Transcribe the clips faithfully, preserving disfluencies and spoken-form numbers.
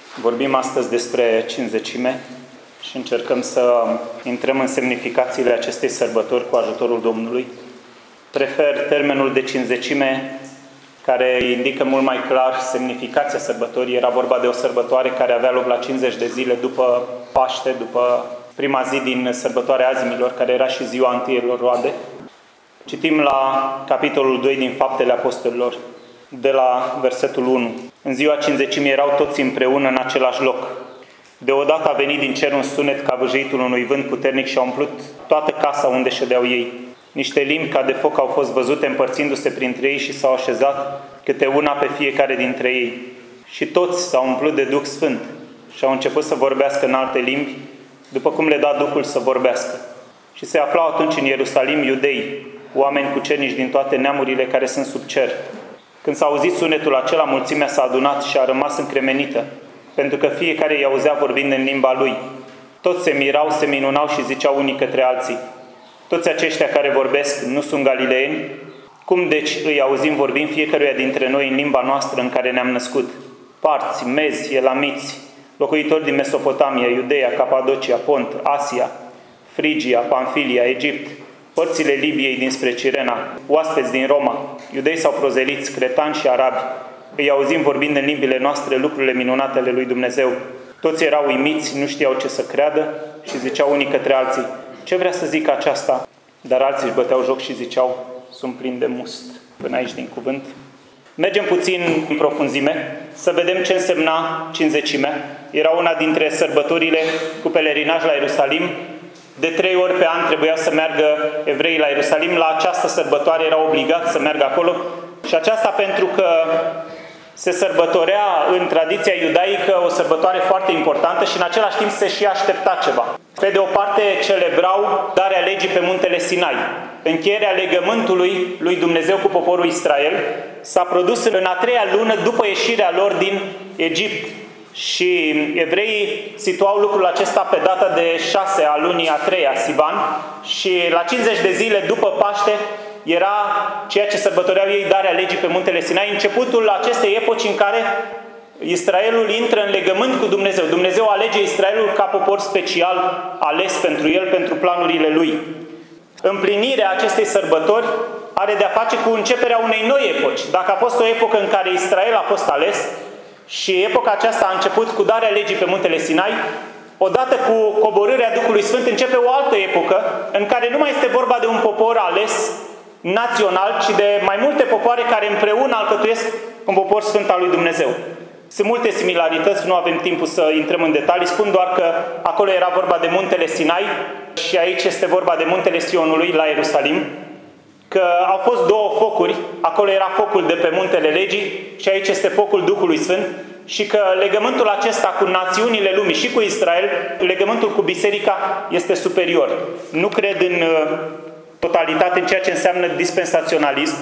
Vorbim astăzi despre Cincizecime și încercăm să intrăm în semnificațiile acestei sărbători cu ajutorul Domnului. Prefer termenul de Cincizecime, care indică mult mai clar semnificația sărbătorii. Era vorba de o sărbătoare care avea loc la cincizeci de zile după Paște, după prima zi din sărbătoarea Azimilor, care era și ziua întâielor roade. Citim la capitolul doi din Faptele Apostolilor, de la versetul unu. În ziua Cincizecimii erau toți împreună în același loc. Deodată a venit din cer un sunet ca vâjăitul unui vânt puternic și a umplut toată casa unde ședeau ei. Niște limbi ca de foc au fost văzute împărțindu-se printre ei și s-au așezat câte una pe fiecare dintre ei. Și toți s-au umplut de Duh Sfânt și au început să vorbească în alte limbi, după cum le da Duhul să vorbească. Și se aflau atunci în Ierusalim iudei, oameni cucernici din toate neamurile care sunt sub cer. Când s-a auzit sunetul acela, mulțimea s-a adunat și a rămas încremenită, pentru că fiecare îi auzea vorbind în limba lui. Toți se mirau, se minunau și ziceau unii către alții: toți aceștia care vorbesc nu sunt galileeni? Cum deci îi auzim vorbind fiecăruia dintre noi în limba noastră în care ne-am născut? Parți, mezi, elamiți, locuitori din Mesopotamia, Iudeea, Capadocia, Pont, Asia, Frigia, Pamfilia, Egipt, părțile Libiei dinspre Cirena, oaspeți din Roma, iudei sau prozeliți, cretani și arabi, îi auzim vorbind în limbile noastre lucrurile minunate ale lui Dumnezeu. Toți erau uimiți, nu știau ce să creadă și ziceau unii către alții: ce vrea să zică aceasta? Dar alții își băteau joc și ziceau: sunt plini de must. Până aici din cuvânt. Mergem puțin în profunzime să vedem ce însemna Cincizecimea. Era una dintre sărbătorile cu pelerinaj la Ierusalim. De trei ori pe an trebuia să meargă evreii la Ierusalim. La această sărbătoare erau obligați să meargă acolo. Și aceasta pentru că se sărbătorea în tradiția iudaică o sărbătoare foarte importantă și în același timp se și aștepta ceva. Pe de o parte celebrau darea legii pe muntele Sinai. Încheierea legământului lui Dumnezeu cu poporul Israel s-a produs în a treia lună după ieșirea lor din Egipt. Și evreii situau lucrul acesta pe data de șase a lunii a treia, Sivan, și la cincizeci de zile după Paște era ceea ce sărbătoreau ei, darea legii pe muntele Sinai, începutul acestei epoci în care Israelul intră în legământ cu Dumnezeu. Dumnezeu alege Israelul ca popor special ales pentru el, pentru planurile lui. Împlinirea acestei sărbători are de-a face cu începerea unei noi epoci. Dacă a fost o epocă în care Israel a fost ales și epoca aceasta a început cu darea legii pe muntele Sinai, odată cu coborârea Duhului Sfânt începe o altă epocă în care nu mai este vorba de un popor ales național, ci de mai multe popoare care împreună alcătuiesc un popor sfânt al lui Dumnezeu. Sunt multe similarități, nu avem timpul să intrăm în detalii, spun doar că acolo era vorba de muntele Sinai și aici este vorba de muntele Sionului la Ierusalim, că au fost două focuri, acolo era focul de pe muntele legii și aici este focul Duhului Sfânt, și că legământul acesta cu națiunile lumii și cu Israel, legământul cu biserica, este superior. Nu cred în totalitate în ceea ce înseamnă dispensaționalism.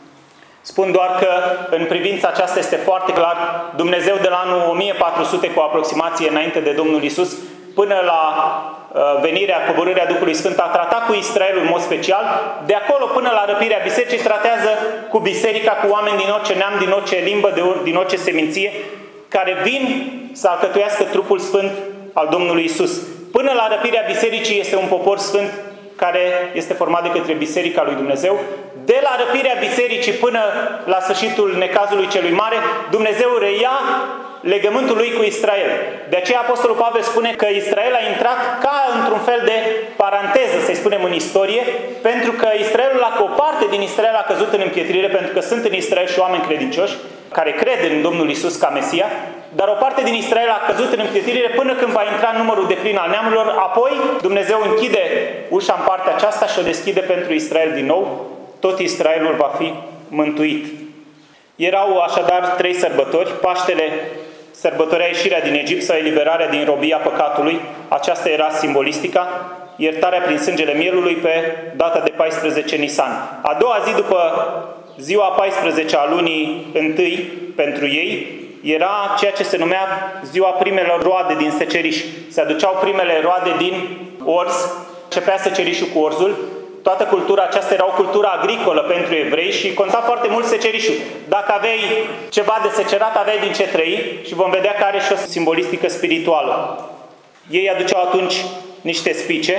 Spun doar că în privința aceasta este foarte clar. Dumnezeu de la anul o mie patru sute cu aproximație înainte de Domnul Iisus până la venirea, coborârea Duhului Sfânt, a tratat cu Israelul în mod special. De acolo până la răpirea bisericii tratează cu biserica, cu oameni din orice neam, din orice limbă, din orice seminție, care vin să alcătuiască trupul sfânt al Domnului Iisus. Până la răpirea bisericii este un popor sfânt care este format de către Biserica lui Dumnezeu. De la răpirea bisericii până la sfârșitul necazului celui mare, Dumnezeu reia legământul lui cu Israel. De aceea Apostolul Pavel spune că Israel a intrat ca într-un fel de paranteză, să-i spunem, în istorie, pentru că Israelul, la o parte din Israel a căzut în împietrire, pentru că sunt în Israel și oameni credincioși care cred în Domnul Iisus ca Mesia, dar o parte din Israel a căzut în împietrire până când va intra numărul deplin al neamurilor. Apoi Dumnezeu închide ușa în partea aceasta și o deschide pentru Israel din nou. Tot Israelul va fi mântuit. Erau așadar trei sărbători. Paștele sărbătorea ieșirea din Egipt sau eliberarea din robia păcatului. Aceasta era simbolistica. Iertarea prin sângele mielului pe data de paisprezece Nisan. A doua zi după ziua paisprezece a lunii întâi pentru ei era ceea ce se numea ziua primelor roade din seceriș. Se aduceau primele roade din orz, începea secerișul cu orzul Toată cultura aceasta era o cultură agricolă pentru evrei și conta foarte mult secerișul. Dacă aveai ceva de secerat, aveai din ce trăi și vom vedea că are și o simbolistică spirituală. Ei aduceau atunci niște spice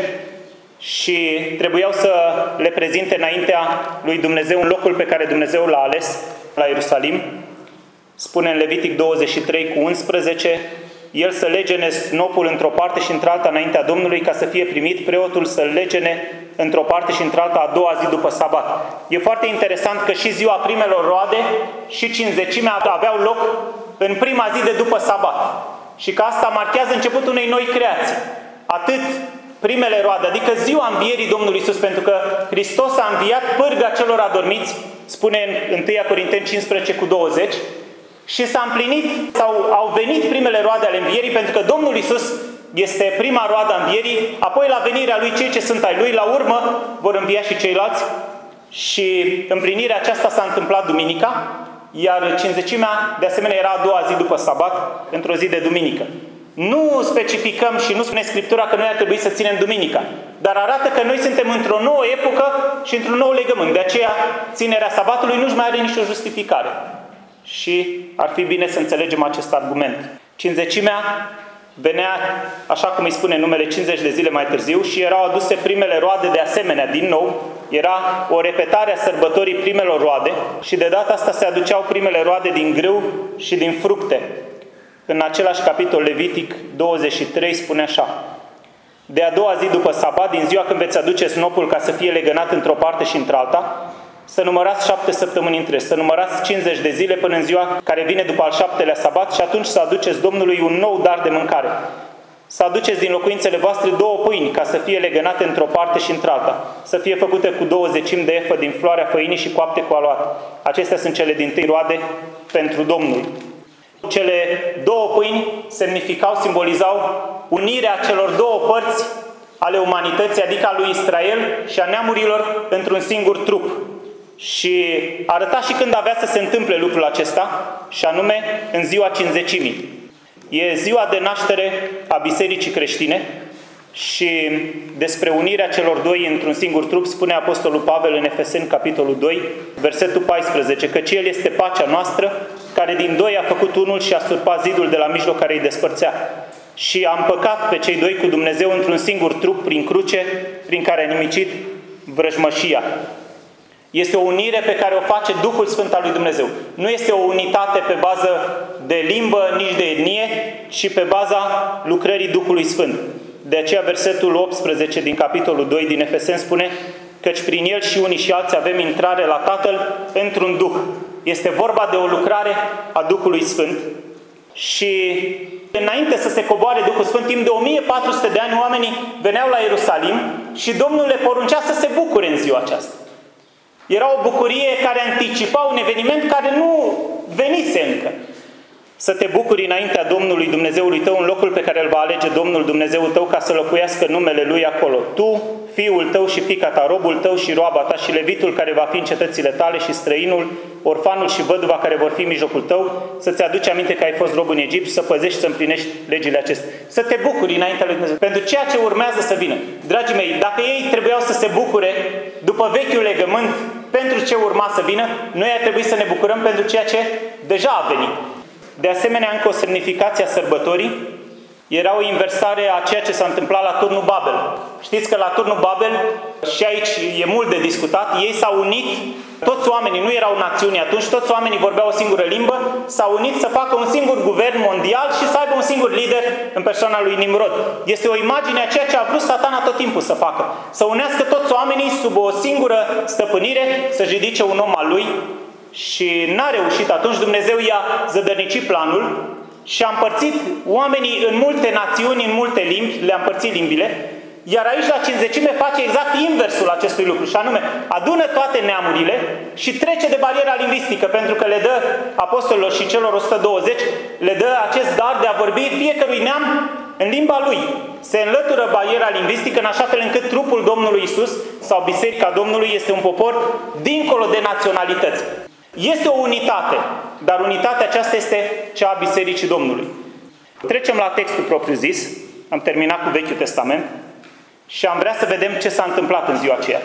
și trebuiau să le prezinte înaintea lui Dumnezeu în locul pe care Dumnezeu l-a ales, la Ierusalim. Spune în Levitic douăzeci și trei cu unsprezece, el să legene snopul într-o parte și într-alta înaintea Domnului ca să fie primit, preotul să legene într-o parte și într-alta a doua zi după sabat. E foarte interesant că și ziua primelor roade și cinzecimea aveau loc în prima zi de după sabat. Și că asta marchează începutul unei noi creații. Atât primele roade, adică ziua învierii Domnului Iisus, pentru că Hristos a înviat pârga celor adormiți, spune în întâi Corinteni cincisprezece cu douăzeci, și s-a împlinit, sau au venit primele roade ale învierii, pentru că Domnul Iisus este prima roadă a învierii, apoi la venirea Lui cei ce sunt ai Lui, la urmă vor învia și ceilalți. Și împlinirea aceasta s-a întâmplat duminica, iar cinzecimea de asemenea era a doua zi după sabat, într-o zi de duminică. Nu specificăm și nu spune Scriptura că noi ar trebui să ținem duminica, dar arată că noi suntem într-o nouă epocă și într-un nou legământ. De aceea ținerea sabatului nu-și mai are nicio justificare. Și ar fi bine să înțelegem acest argument. Cinzecimea venea, așa cum îi spune numele, cincizeci de zile mai târziu și erau aduse primele roade de asemenea, din nou. Era o repetare a sărbătorii primelor roade și de data asta se aduceau primele roade din grâu și din fructe. În același capitol Levitic douăzeci și trei spune așa: de a doua zi după sabat, din ziua când veți aduce snopul ca să fie legănat într-o parte și într-alta, să numărați șapte săptămâni întregi, să numărați cincizeci de zile până în ziua care vine după al șaptelea sabat și atunci să aduceți Domnului un nou dar de mâncare. Să aduceți din locuințele voastre două pâini ca să fie legănate într-o parte și într-alta, să fie făcute cu două zecimi de efă din floarea făinii și coapte cu aluat. Acestea sunt cele dintâi roade pentru Domnul. Cele două pâini semnificau, simbolizau unirea celor două părți ale umanității, adică a lui Israel și a neamurilor, într-un singur trup. Și arăta și când avea să se întâmple lucrul acesta, și anume în ziua cinzecimii. E ziua de naștere a Bisericii creștine și despre unirea celor doi într-un singur trup spune Apostolul Pavel în Efeseni, capitolul doi, versetul paisprezece, căci El este pacea noastră, care din doi a făcut unul și a surpat zidul de la mijloc care îi despărțea. Și a împăcat pe cei doi cu Dumnezeu într-un singur trup prin cruce, prin care a nimicit vrăjmășia. Este o unire pe care o face Duhul Sfânt al lui Dumnezeu. Nu este o unitate pe bază de limbă, nici de etnie, ci pe baza lucrării Duhului Sfânt. De aceea versetul optsprezece din capitolul doi din Efeseni spune: căci prin El și unii și alții avem intrare la Tatăl într-un Duh. Este vorba de o lucrare a Duhului Sfânt și înainte să se coboare Duhul Sfânt, timp de o mie patru sute de ani, oamenii veneau la Ierusalim și Domnul le poruncea să se bucure în ziua aceasta. Era o bucurie care anticipa un eveniment care nu venise încă. Să te bucuri înaintea Domnului Dumnezeului tău în locul pe care îl va alege Domnul Dumnezeul tău ca să locuiască numele Lui acolo. Tu, fiul tău și fiica ta, robul tău și roaba ta și levitul care va fi în cetățile tale și străinul, orfanul și văduva care vor fi în mijlocul tău, să-ți aduci aminte că ai fost rob în Egipt și să păzești și să împlinești legile acestea. Să te bucuri înaintea lui Dumnezeu pentru ceea ce urmează să vină. Dragii mei, dacă ei trebuiau să se bucure după vechiul legământ pentru ce urma să vină, noi ar trebui să ne bucurăm pentru ceea ce deja a venit. De asemenea, încă o semnificație a sărbătorii era o inversare a ceea ce s-a întâmplat la turnul Babel. Știți că la turnul Babel, și aici e mult de discutat, ei s-au unit, toți oamenii, nu erau națiuni atunci, toți oamenii vorbeau o singură limbă, s-au unit să facă un singur guvern mondial și să aibă un singur lider în persoana lui Nimrod. Este o imagine a ceea ce a vrut Satana tot timpul să facă. Să unească toți oamenii sub o singură stăpânire, să-și ridice un om al lui. Și n-a reușit atunci, Dumnezeu i-a zădărnicit planul și a împărțit oamenii în multe națiuni, în multe limbi, le-a împărțit limbile, iar aici la cinzecime face exact inversul acestui lucru, și anume adună toate neamurile și trece de bariera lingvistică, pentru că le dă apostolilor și celor o sută douăzeci, le dă acest dar de a vorbi fiecărui neam în limba lui. Se înlătură bariera lingvistică în așa fel încât trupul Domnului Isus sau Biserica Domnului este un popor dincolo de naționalități. Este o unitate, dar unitatea aceasta este cea a Bisericii Domnului. Trecem la textul propriu-zis, am terminat cu Vechiul Testament și am vrea să vedem ce s-a întâmplat în ziua aceea.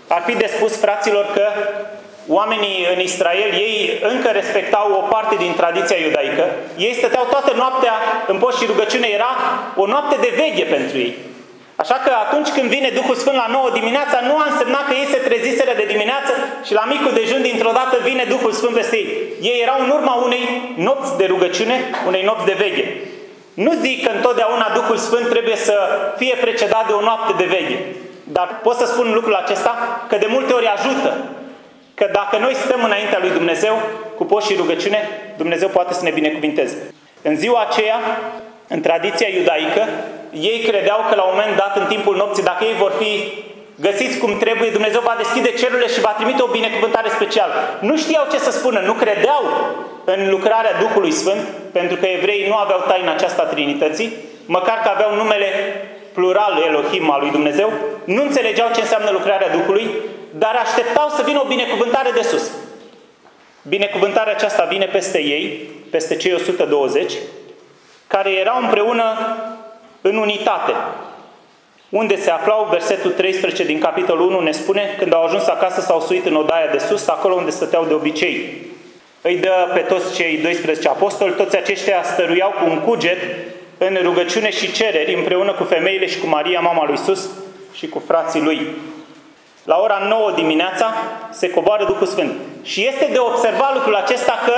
Ar fi de spus, fraților, că oamenii în Israel, ei încă respectau o parte din tradiția iudaică. Ei stăteau toată noaptea în post și rugăciune, era o noapte de veghe pentru ei. Așa că atunci când vine Duhul Sfânt la nouă dimineața, nu a însemnat că ei se treziseră de dimineață și la micul dejun dintr-o dată vine Duhul Sfânt peste ei. Ei erau în urma unei nopți de rugăciune, unei nopți de veghe. Nu zic că întotdeauna Duhul Sfânt trebuie să fie precedat de o noapte de veghe. Dar pot să spun lucrul acesta, că de multe ori ajută. Că dacă noi stăm înaintea lui Dumnezeu cu post și rugăciune, Dumnezeu poate să ne binecuvinteze. În ziua aceea, în tradiția iudaică, ei credeau că la un moment dat, în timpul nopții, dacă ei vor fi găsiți cum trebuie, Dumnezeu va deschide cerurile și va trimite o binecuvântare specială. Nu știau ce să spună, nu credeau în lucrarea Duhului Sfânt, pentru că evreii nu aveau taina aceasta a Trinității, măcar că aveau numele plural Elohim al lui Dumnezeu, nu înțelegeau ce înseamnă lucrarea Duhului, dar așteptau să vină o binecuvântare de sus. Binecuvântarea aceasta vine peste ei, peste cei o sută douăzeci, care erau împreună în unitate. Unde se aflau, versetul treisprezece din capitolul unu ne spune, când au ajuns acasă s-au suit în odaia de sus, acolo unde stăteau de obicei. Îi dă pe toți cei doisprezece apostoli, toți aceștia stăruiau cu un cuget în rugăciune și cereri, împreună cu femeile și cu Maria, mama lui Iisus, și cu frații lui. La ora nouă dimineața se coboară Duhul Sfânt. Și este de observat lucrul acesta că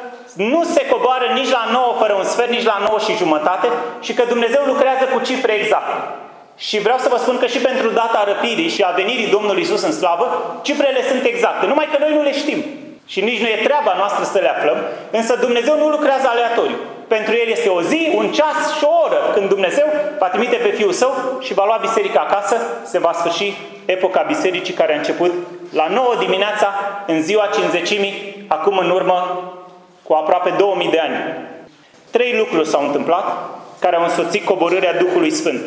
nu se coboară nici la nouă fără un sfert, nici la nouă și jumătate, și că Dumnezeu lucrează cu cifre exacte. Și vreau să vă spun că și pentru data răpirii și a venirii Domnului Iisus în slavă, cifrele sunt exacte, numai că noi nu le știm. Și nici nu e treaba noastră să le aflăm, însă Dumnezeu nu lucrează aleatoriu. Pentru El este o zi, un ceas și o oră când Dumnezeu va trimite pe Fiul Său și va lua biserica acasă, se va sfârși epoca bisericii care a început la nouă dimineața, în ziua Cincizecimii, acum în urmă cu aproape două mii de ani. Trei lucruri s-au întâmplat care au însoțit coborârea Duhului Sfânt.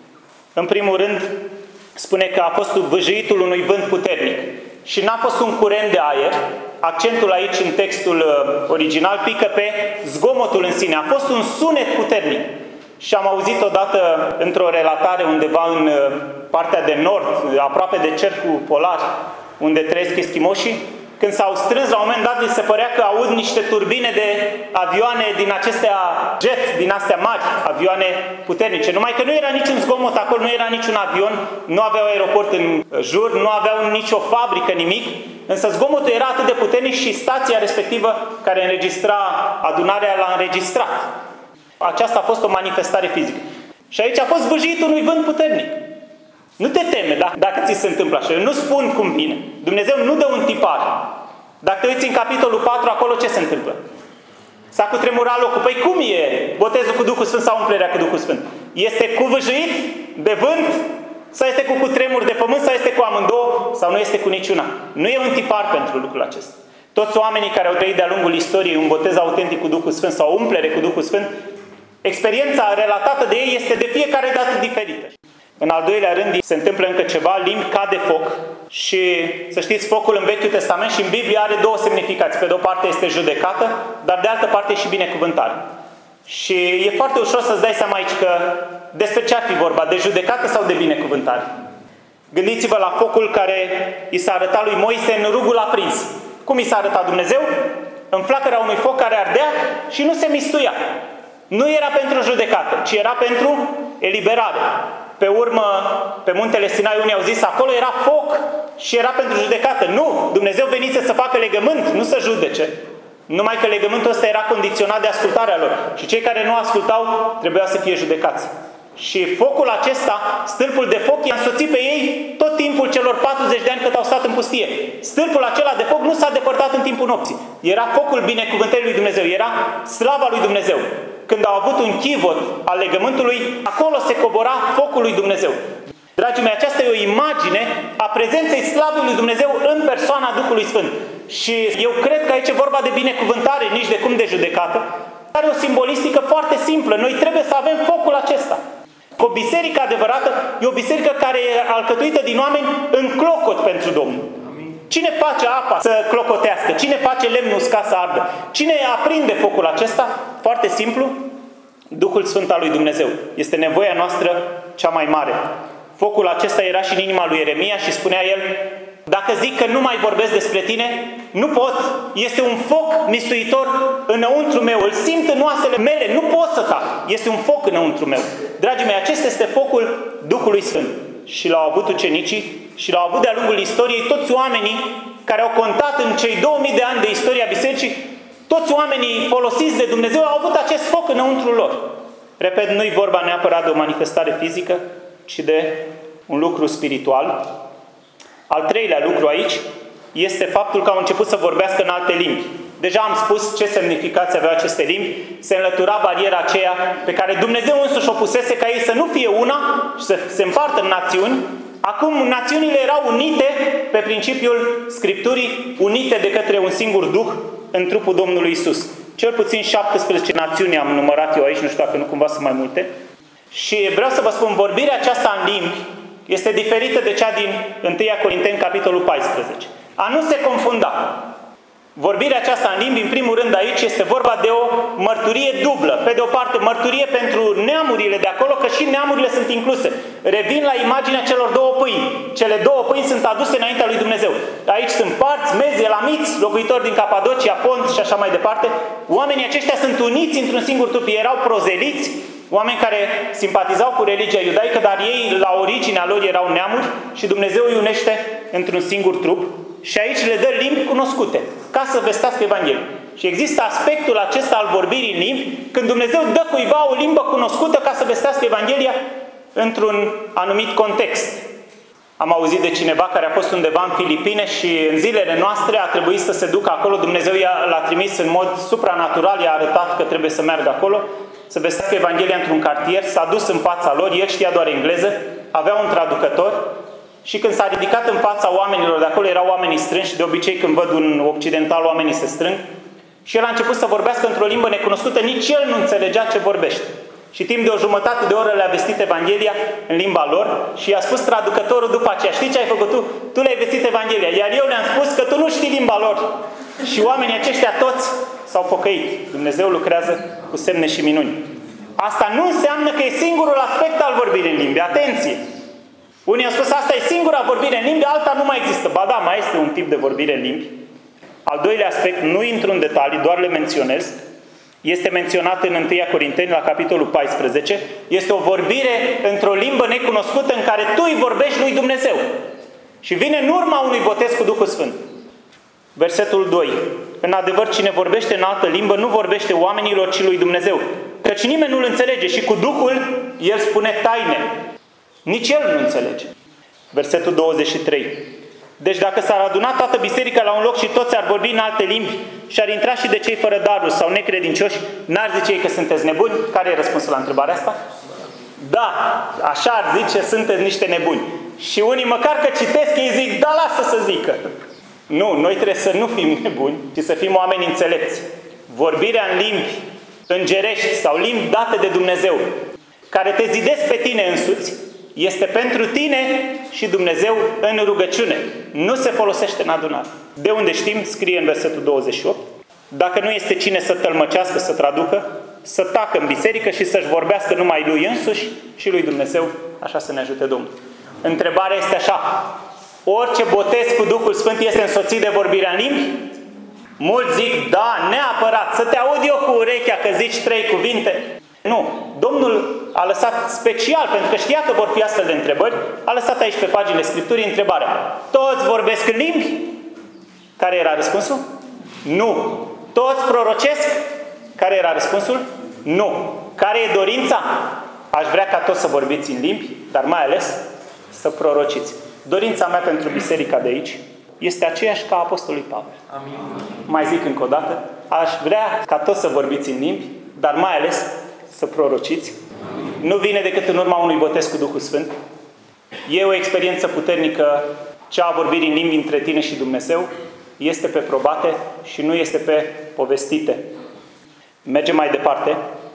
În primul rând, spune că a fost vâjâitul unui vânt puternic. Și n-a fost un curent de aer. Accentul aici în textul original pică pe zgomotul în sine. A fost un sunet puternic. Și am auzit odată într-o relatare undeva în partea de nord, aproape de cercul polar, unde trăiesc eschimoșii, când s-au strâns, la un moment dat, li se părea că aud niște turbine de avioane din acestea jet, din astea mari, avioane puternice. Numai că nu era niciun zgomot acolo, nu era niciun avion, nu aveau aeroport în jur, nu aveau nicio fabrică, nimic. Însă zgomotul era atât de puternic și stația respectivă care înregistra adunarea l-a înregistrat. Aceasta a fost o manifestare fizică. Și aici a fost vâjit unui vânt puternic. Nu te teme da? Dacă ți se întâmplă așa. Eu nu spun cum vine. Dumnezeu nu dă un tipar. Dacă te uiți în capitolul patru, acolo ce se întâmplă? S-a cutremurat locul. Păi cum e botezul cu Duhul Sfânt sau umplerea cu Duhul Sfânt? Este cu vâjit de vânt sau este cu cutremur de pământ sau este cu amândouă sau nu este cu niciuna? Nu e un tipar pentru lucrul acesta. Toți oamenii care au trăit de-a lungul istoriei un botez autentic cu Duhul Sfânt sau o umplere cu Duhul Sfânt, experiența relatată de ei este de fiecare dată diferită. În al doilea rând, se întâmplă încă ceva, limbi ca de foc. Și să știți, focul în Vechiul Testament și în Biblie are două semnificații. Pe de o parte este judecată, dar de altă parte e și binecuvântare. Și e foarte ușor să-ți dai seama aici că despre ce ar fi vorba, de judecată sau de binecuvântare. Gândiți-vă la focul care i s-a arătat lui Moise în rugul aprins. Cum i s-a arătat Dumnezeu? În flacăra unui foc care ardea și nu se mistuia. Nu era pentru judecată, ci era pentru eliberare. Pe urmă, pe muntele Sinai, unii au zis, acolo era foc și era pentru judecată. Nu! Dumnezeu venise să facă legământ, nu să judece. Numai că legământul ăsta era condiționat de ascultarea lor. Și cei care nu ascultau trebuia să fie judecați. Și focul acesta, stâlpul de foc, i-a însoțit pe ei tot timpul celor patruzeci de ani cât au stat în pustie. Stâlpul acela de foc nu s-a depărtat în timpul nopții. Era focul binecuvântării lui Dumnezeu, era slava lui Dumnezeu. Când au avut un chivot al legământului, acolo se cobora focul lui Dumnezeu. Dragii mei, aceasta e o imagine a prezenței slavei lui Dumnezeu în persoana Duhului Sfânt. Și eu cred că aici e vorba de binecuvântare, nici de cum de judecată. Are o simbolistică foarte simplă. Noi trebuie să avem focul acesta. O biserică adevărată e o biserică care e alcătuită din oameni în clocot pentru Domnul. Cine face apa să clocotească? Cine face lemnul uscat să ardă? Cine aprinde focul acesta? Foarte simplu, Duhul Sfânt al lui Dumnezeu. Este nevoia noastră cea mai mare. Focul acesta era și în inima lui Ieremia și spunea el, Dacă zic că nu mai vorbesc despre tine, nu pot. Este un foc mistuitor înăuntru meu. Îl simt în oasele mele. Nu pot să tac. Este un foc înăuntru meu. Dragii mei, acesta este focul Duhului Sfânt. Și l-au avut ucenicii și l-au avut de-a lungul istoriei toți oamenii care au contat în cei două mii de ani de istoria bisericii. Toți oamenii folosiți de Dumnezeu au avut acest foc înăuntru lor. Repet, nu-i vorba neapărat de o manifestare fizică, ci de un lucru spiritual. Al treilea lucru aici este faptul că au început să vorbească în alte limbi. Deja am spus ce semnificație aveau aceste limbi. Se înlătura bariera aceea pe care Dumnezeu însuși o pusese ca ei să nu fie una și să se împartă în națiuni. Acum națiunile erau unite pe principiul Scripturii, unite de către un singur Duh în trupul Domnului Isus. Cel puțin șaptesprezece națiuni am numărat eu aici, nu știu dacă nu cumva sunt mai multe. Și vreau să vă spun, vorbirea aceasta în limbi este diferită de cea din întâi Corinteni, capitolul paisprezece. A nu se confunda. Vorbirea aceasta în limbi, în primul rând aici, este vorba de o mărturie dublă. Pe de o parte, mărturie pentru neamurile de acolo, că și neamurile sunt incluse. Revin la imaginea celor două pâini. Cele două pâini sunt aduse înaintea lui Dumnezeu. Aici sunt parți, mezi, elamiți, locuitori din Capadocia, Pont și așa mai departe. Oamenii aceștia sunt uniți într-un singur trup. Ei erau prozeliți, oameni care simpatizau cu religia iudaică, dar ei, la originea lor, erau neamuri și Dumnezeu îi unește într-un singur trup. Și aici le dă limbi cunoscute, ca să vestească Evanghelia. Și există aspectul acesta al vorbirii în limbi, când Dumnezeu dă cuiva o limbă cunoscută ca să vestească Evanghelia într-un anumit context. Am auzit de cineva care a fost undeva în Filipine și în zilele noastre a trebuit să se ducă acolo. Dumnezeu l-a trimis în mod supranatural, i-a arătat că trebuie să meargă acolo, să vestească Evanghelia într-un cartier. S-a dus în fața lor, el știa doar engleză, avea un traducător. Și când s-a ridicat în fața oamenilor de acolo, erau oamenii strânși, de obicei când văd un occidental, oamenii se strâng. Și el a început să vorbească într-o limbă necunoscută, nici el nu înțelegea ce vorbește. Și timp de o jumătate de oră le-a vestit Evanghelia în limba lor și i-a spus traducătorul după aceea: știi ce ai făcut tu? Tu le-ai vestit Evanghelia, iar eu le-am spus că tu nu știi limba lor. Și oamenii aceștia toți s-au pocăit. Dumnezeu lucrează cu semne și minuni. Asta nu înseamnă că e singurul aspect al vorbirii în limbi. Atenție! Unii au spus, asta e singura vorbire în limbi, alta nu mai există. Ba da, mai este un tip de vorbire în limbi. Al doilea aspect, nu intru în detalii, doar le menționez. Este menționat în întâi Corinteni, la capitolul paisprezece. Este o vorbire într-o limbă necunoscută în care tu îi vorbești lui Dumnezeu. Și vine în urma unui botez cu Duhul Sfânt. Versetul doi. În adevăr, cine vorbește în altă limbă nu vorbește oamenilor, ci lui Dumnezeu. Căci nimeni nu-l înțelege și cu Duhul el spune taine. Nici el nu înțelege. Versetul douăzeci și trei. Deci dacă s-ar aduna toată biserica la un loc și toți ar vorbi în alte limbi și ar intra și de cei fără daruri sau necredincioși, n-ar zice ei că sunteți nebuni? Care e răspunsul la întrebarea asta? Da, așa ar zice, sunteți niște nebuni. Și unii măcar că citesc, ei zic, da, lasă să zică. Nu, noi trebuie să nu fim nebuni, ci să fim oameni înțelepți. Vorbirea în limbi îngerești sau limbi date de Dumnezeu, care te zidesc pe tine însuți, este pentru tine și Dumnezeu în rugăciune. Nu se folosește în adunare. De unde știm? Scrie în versetul douăzeci și opt. Dacă nu este cine să tălmăcească, să traducă, să tacă în biserică și să-și vorbească numai lui însuși și lui Dumnezeu, așa să ne ajute Domnul. Întrebarea este așa: orice botez cu Duhul Sfânt este însoțit de vorbirea în limbi? Mulți zic, da, neapărat, să te aud eu cu urechea că zici trei cuvinte. Nu. Domnul a lăsat special, pentru că știa că vor fi astfel de întrebări, a lăsat aici pe paginile Scripturii întrebarea: toți vorbesc în limbi? Care era răspunsul? Nu. Toți prorocesc? Care era răspunsul? Nu. Care e dorința? Aș vrea ca toți să vorbiți în limbi, dar mai ales să prorociți. Dorința mea pentru biserica de aici este aceeași ca Apostolului Pavel. Amin. Mai zic încă o dată, aș vrea ca toți să vorbiți în limbi, dar mai ales să prorociți. Nu vine decât în urma unui botez cu Duhul Sfânt. E o experiență puternică, cea a vorbirii în limbi între tine și Dumnezeu. Este pe probate și nu este pe povestite. Mergem mai departe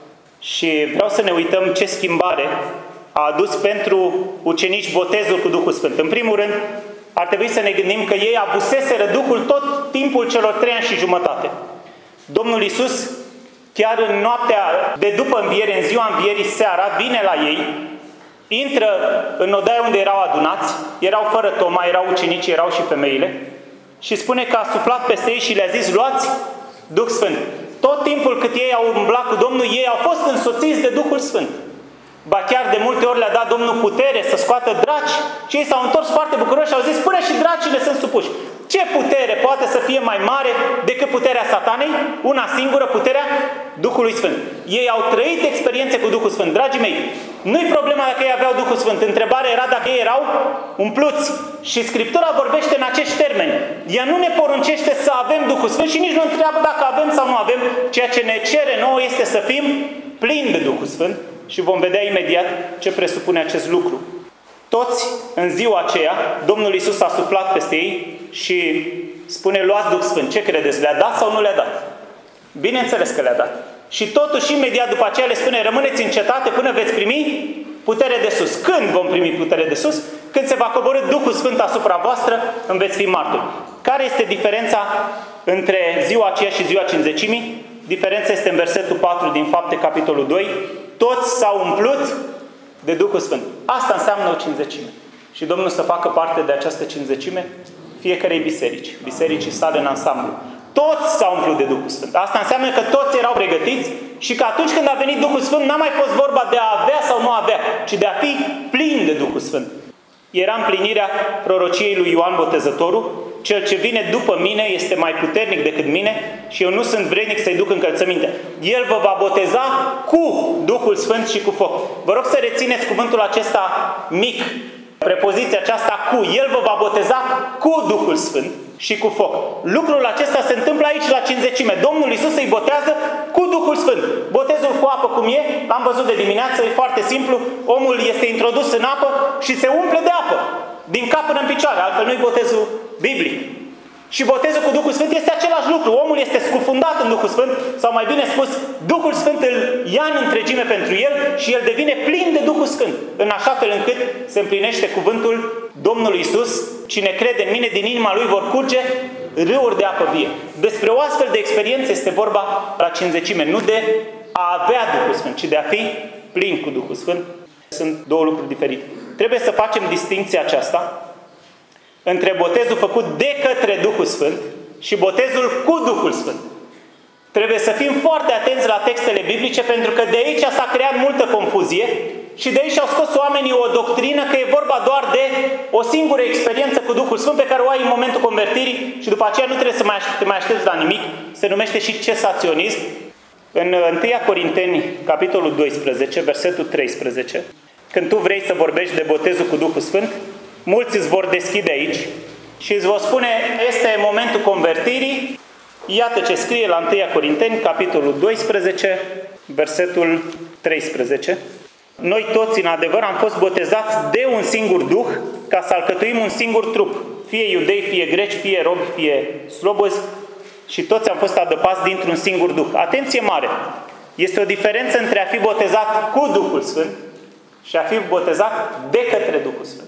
și vreau să ne uităm ce schimbare a adus pentru ucenici botezul cu Duhul Sfânt. În primul rând, ar trebui să ne gândim că ei avuseseră Duhul tot timpul celor trei ani și jumătate. Domnul Iisus, chiar în noaptea de după înviere, în ziua învierii seara, vine la ei intră în odaia unde erau adunați, erau fără Toma, erau ucenicii, erau și femeile, și spune că a suflat peste ei și le-a zis, luați Duh Sfânt. Tot timpul cât ei au umblat cu Domnul, ei au fost însoțiți de Duhul Sfânt. Ba chiar de multe ori le-a dat Domnul putere să scoată draci și ei s-au întors foarte bucuroși și au zis, până și dracile sunt supuși. Ce putere poate să fie mai mare decât puterea Satanei? Una singură, puterea Duhului Sfânt. Ei au trăit experiențe cu Duhul Sfânt. Dragii mei, nu-i problema dacă ei aveau Duhul Sfânt. Întrebarea era dacă ei erau umpluți. Și Scriptura vorbește în acești termeni. Ea nu ne poruncește să avem Duhul Sfânt și nici nu întreabă dacă avem sau nu avem. Ceea ce ne cere nouă este să fim plini de Duhul Sfânt. Și vom vedea imediat ce presupune acest lucru. Toți, în ziua aceea, Domnul Iisus a suflat peste ei și spune, luați Duh Sfânt. Ce credeți? Le-a dat sau nu le-a dat? Bineînțeles că le-a dat. Și totuși, imediat după aceea le spune, rămâneți în cetate până veți primi putere de sus. Când vom primi putere de sus? Când se va coborî Duhul Sfânt asupra voastră, îmi veți fi martori. Care este diferența între ziua aceea și ziua Cincizecimii? Diferența este în versetul patru din Fapte, capitolul doi. Toți s-au umplut de Duhul Sfânt. Asta înseamnă o cincizecime. Și Domnul să facă parte de această cincizecime fiecarei biserici, bisericii sale în ansamblu. Toți s-au umplut de Duhul Sfânt. Asta înseamnă că toți erau pregătiți și că atunci când a venit Duhul Sfânt n-a mai fost vorba de a avea sau nu avea, ci de a fi plin de Duhul Sfânt. Era împlinirea prorociei lui Ioan Botezătorul, cel ce vine după mine este mai puternic decât mine și eu nu sunt vrednic să-i duc încălțăminte. El vă va boteza cu Duhul Sfânt și cu foc. Vă rog să rețineți cuvântul acesta mic, prepoziția aceasta cu. El vă va boteza cu Duhul Sfânt și cu foc. Lucrul acesta se întâmplă aici la Cincizecime. Domnul Iisus îi botează cu Duhul Sfânt. Botezul cu apă cum e, l-am văzut de dimineață, e foarte simplu. Omul este introdus în apă și se umple de apă. Din cap până în picioare, altfel nu-i botezul biblic. Și botezul cu Duhul Sfânt este același lucru. Omul este scufundat în Duhul Sfânt, sau mai bine spus, Duhul Sfânt îl ia în întregime pentru el și el devine plin de Duhul Sfânt. În așa fel încât se împlinește cuvântul Domnului Iisus, cine crede în mine, din inima lui vor curge râuri de apă vie. Despre o astfel de experiență este vorba la Cincizecime, nu de a avea Duhul Sfânt, ci de a fi plin cu Duhul Sfânt. Sunt două lucruri diferite. Trebuie să facem distincția aceasta între botezul făcut de către Duhul Sfânt și botezul cu Duhul Sfânt. Trebuie să fim foarte atenți la textele biblice, pentru că de aici s-a creat multă confuzie și de aici au scos oamenii o doctrină că e vorba doar de o singură experiență cu Duhul Sfânt pe care o ai în momentul convertirii și după aceea nu trebuie să mai te mai aștepți la nimic. Se numește și cesaționism. În întâi Corinteni, capitolul doisprezece, versetul treisprezece, când tu vrei să vorbești de botezul cu Duhul Sfânt, mulți îți vor deschide aici și îți vor spune, este momentul convertirii. Iată ce scrie la întâi Corinteni, capitolul doisprezece, versetul treisprezece. Noi toți, în adevăr, am fost botezați de un singur Duh, ca să alcătuim un singur trup, fie iudei, fie greci, fie robi, fie slobozi, și toți am fost adăpați dintr-un singur Duh. Atenție mare! Este o diferență între a fi botezat cu Duhul Sfânt și a fi botezat de către Duhul Sfânt.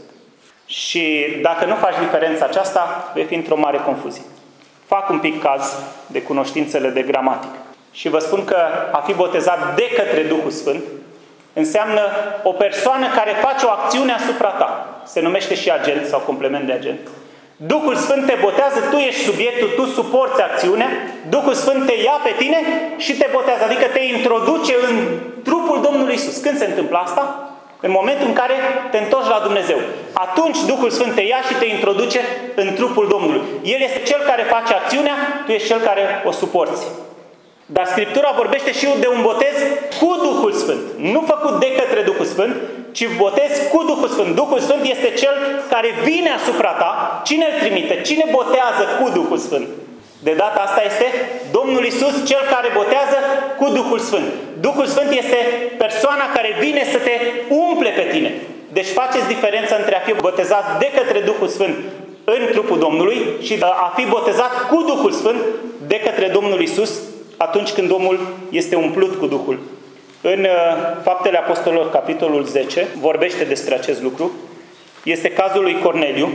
Și dacă nu faci diferența aceasta, vei fi într-o mare confuzie. Fac un pic caz de cunoștințele de gramatică. Și vă spun că a fi botezat de către Duhul Sfânt înseamnă o persoană care face o acțiune asupra ta. Se numește și agent sau complement de agent. Duhul Sfânt te botează, tu ești subiectul, tu suporți acțiunea, Duhul Sfânt te ia pe tine și te botează, adică te introduce în trupul Domnului Iisus. Când se întâmplă asta? În momentul în care te întorci la Dumnezeu. Atunci Duhul Sfânt te ia și te introduce în trupul Domnului. El este cel care face acțiunea, tu ești cel care o suporți. Dar Scriptura vorbește și de un botez cu Duhul Sfânt. Nu făcut de către Duhul Sfânt, ci botez cu Duhul Sfânt. Duhul Sfânt este cel care vine asupra ta. Cine îl trimite? Cine botează cu Duhul Sfânt? De data asta este Domnul Iisus, cel care botează cu Duhul Sfânt. Duhul Sfânt este persoana care vine să te umple pe tine. Deci faceți diferența între a fi botezat de către Duhul Sfânt în trupul Domnului și a fi botezat cu Duhul Sfânt de către Domnul Iisus atunci când omul este umplut cu Duhul. În Faptele Apostolilor, capitolul zece, vorbește despre acest lucru. Este cazul lui Corneliu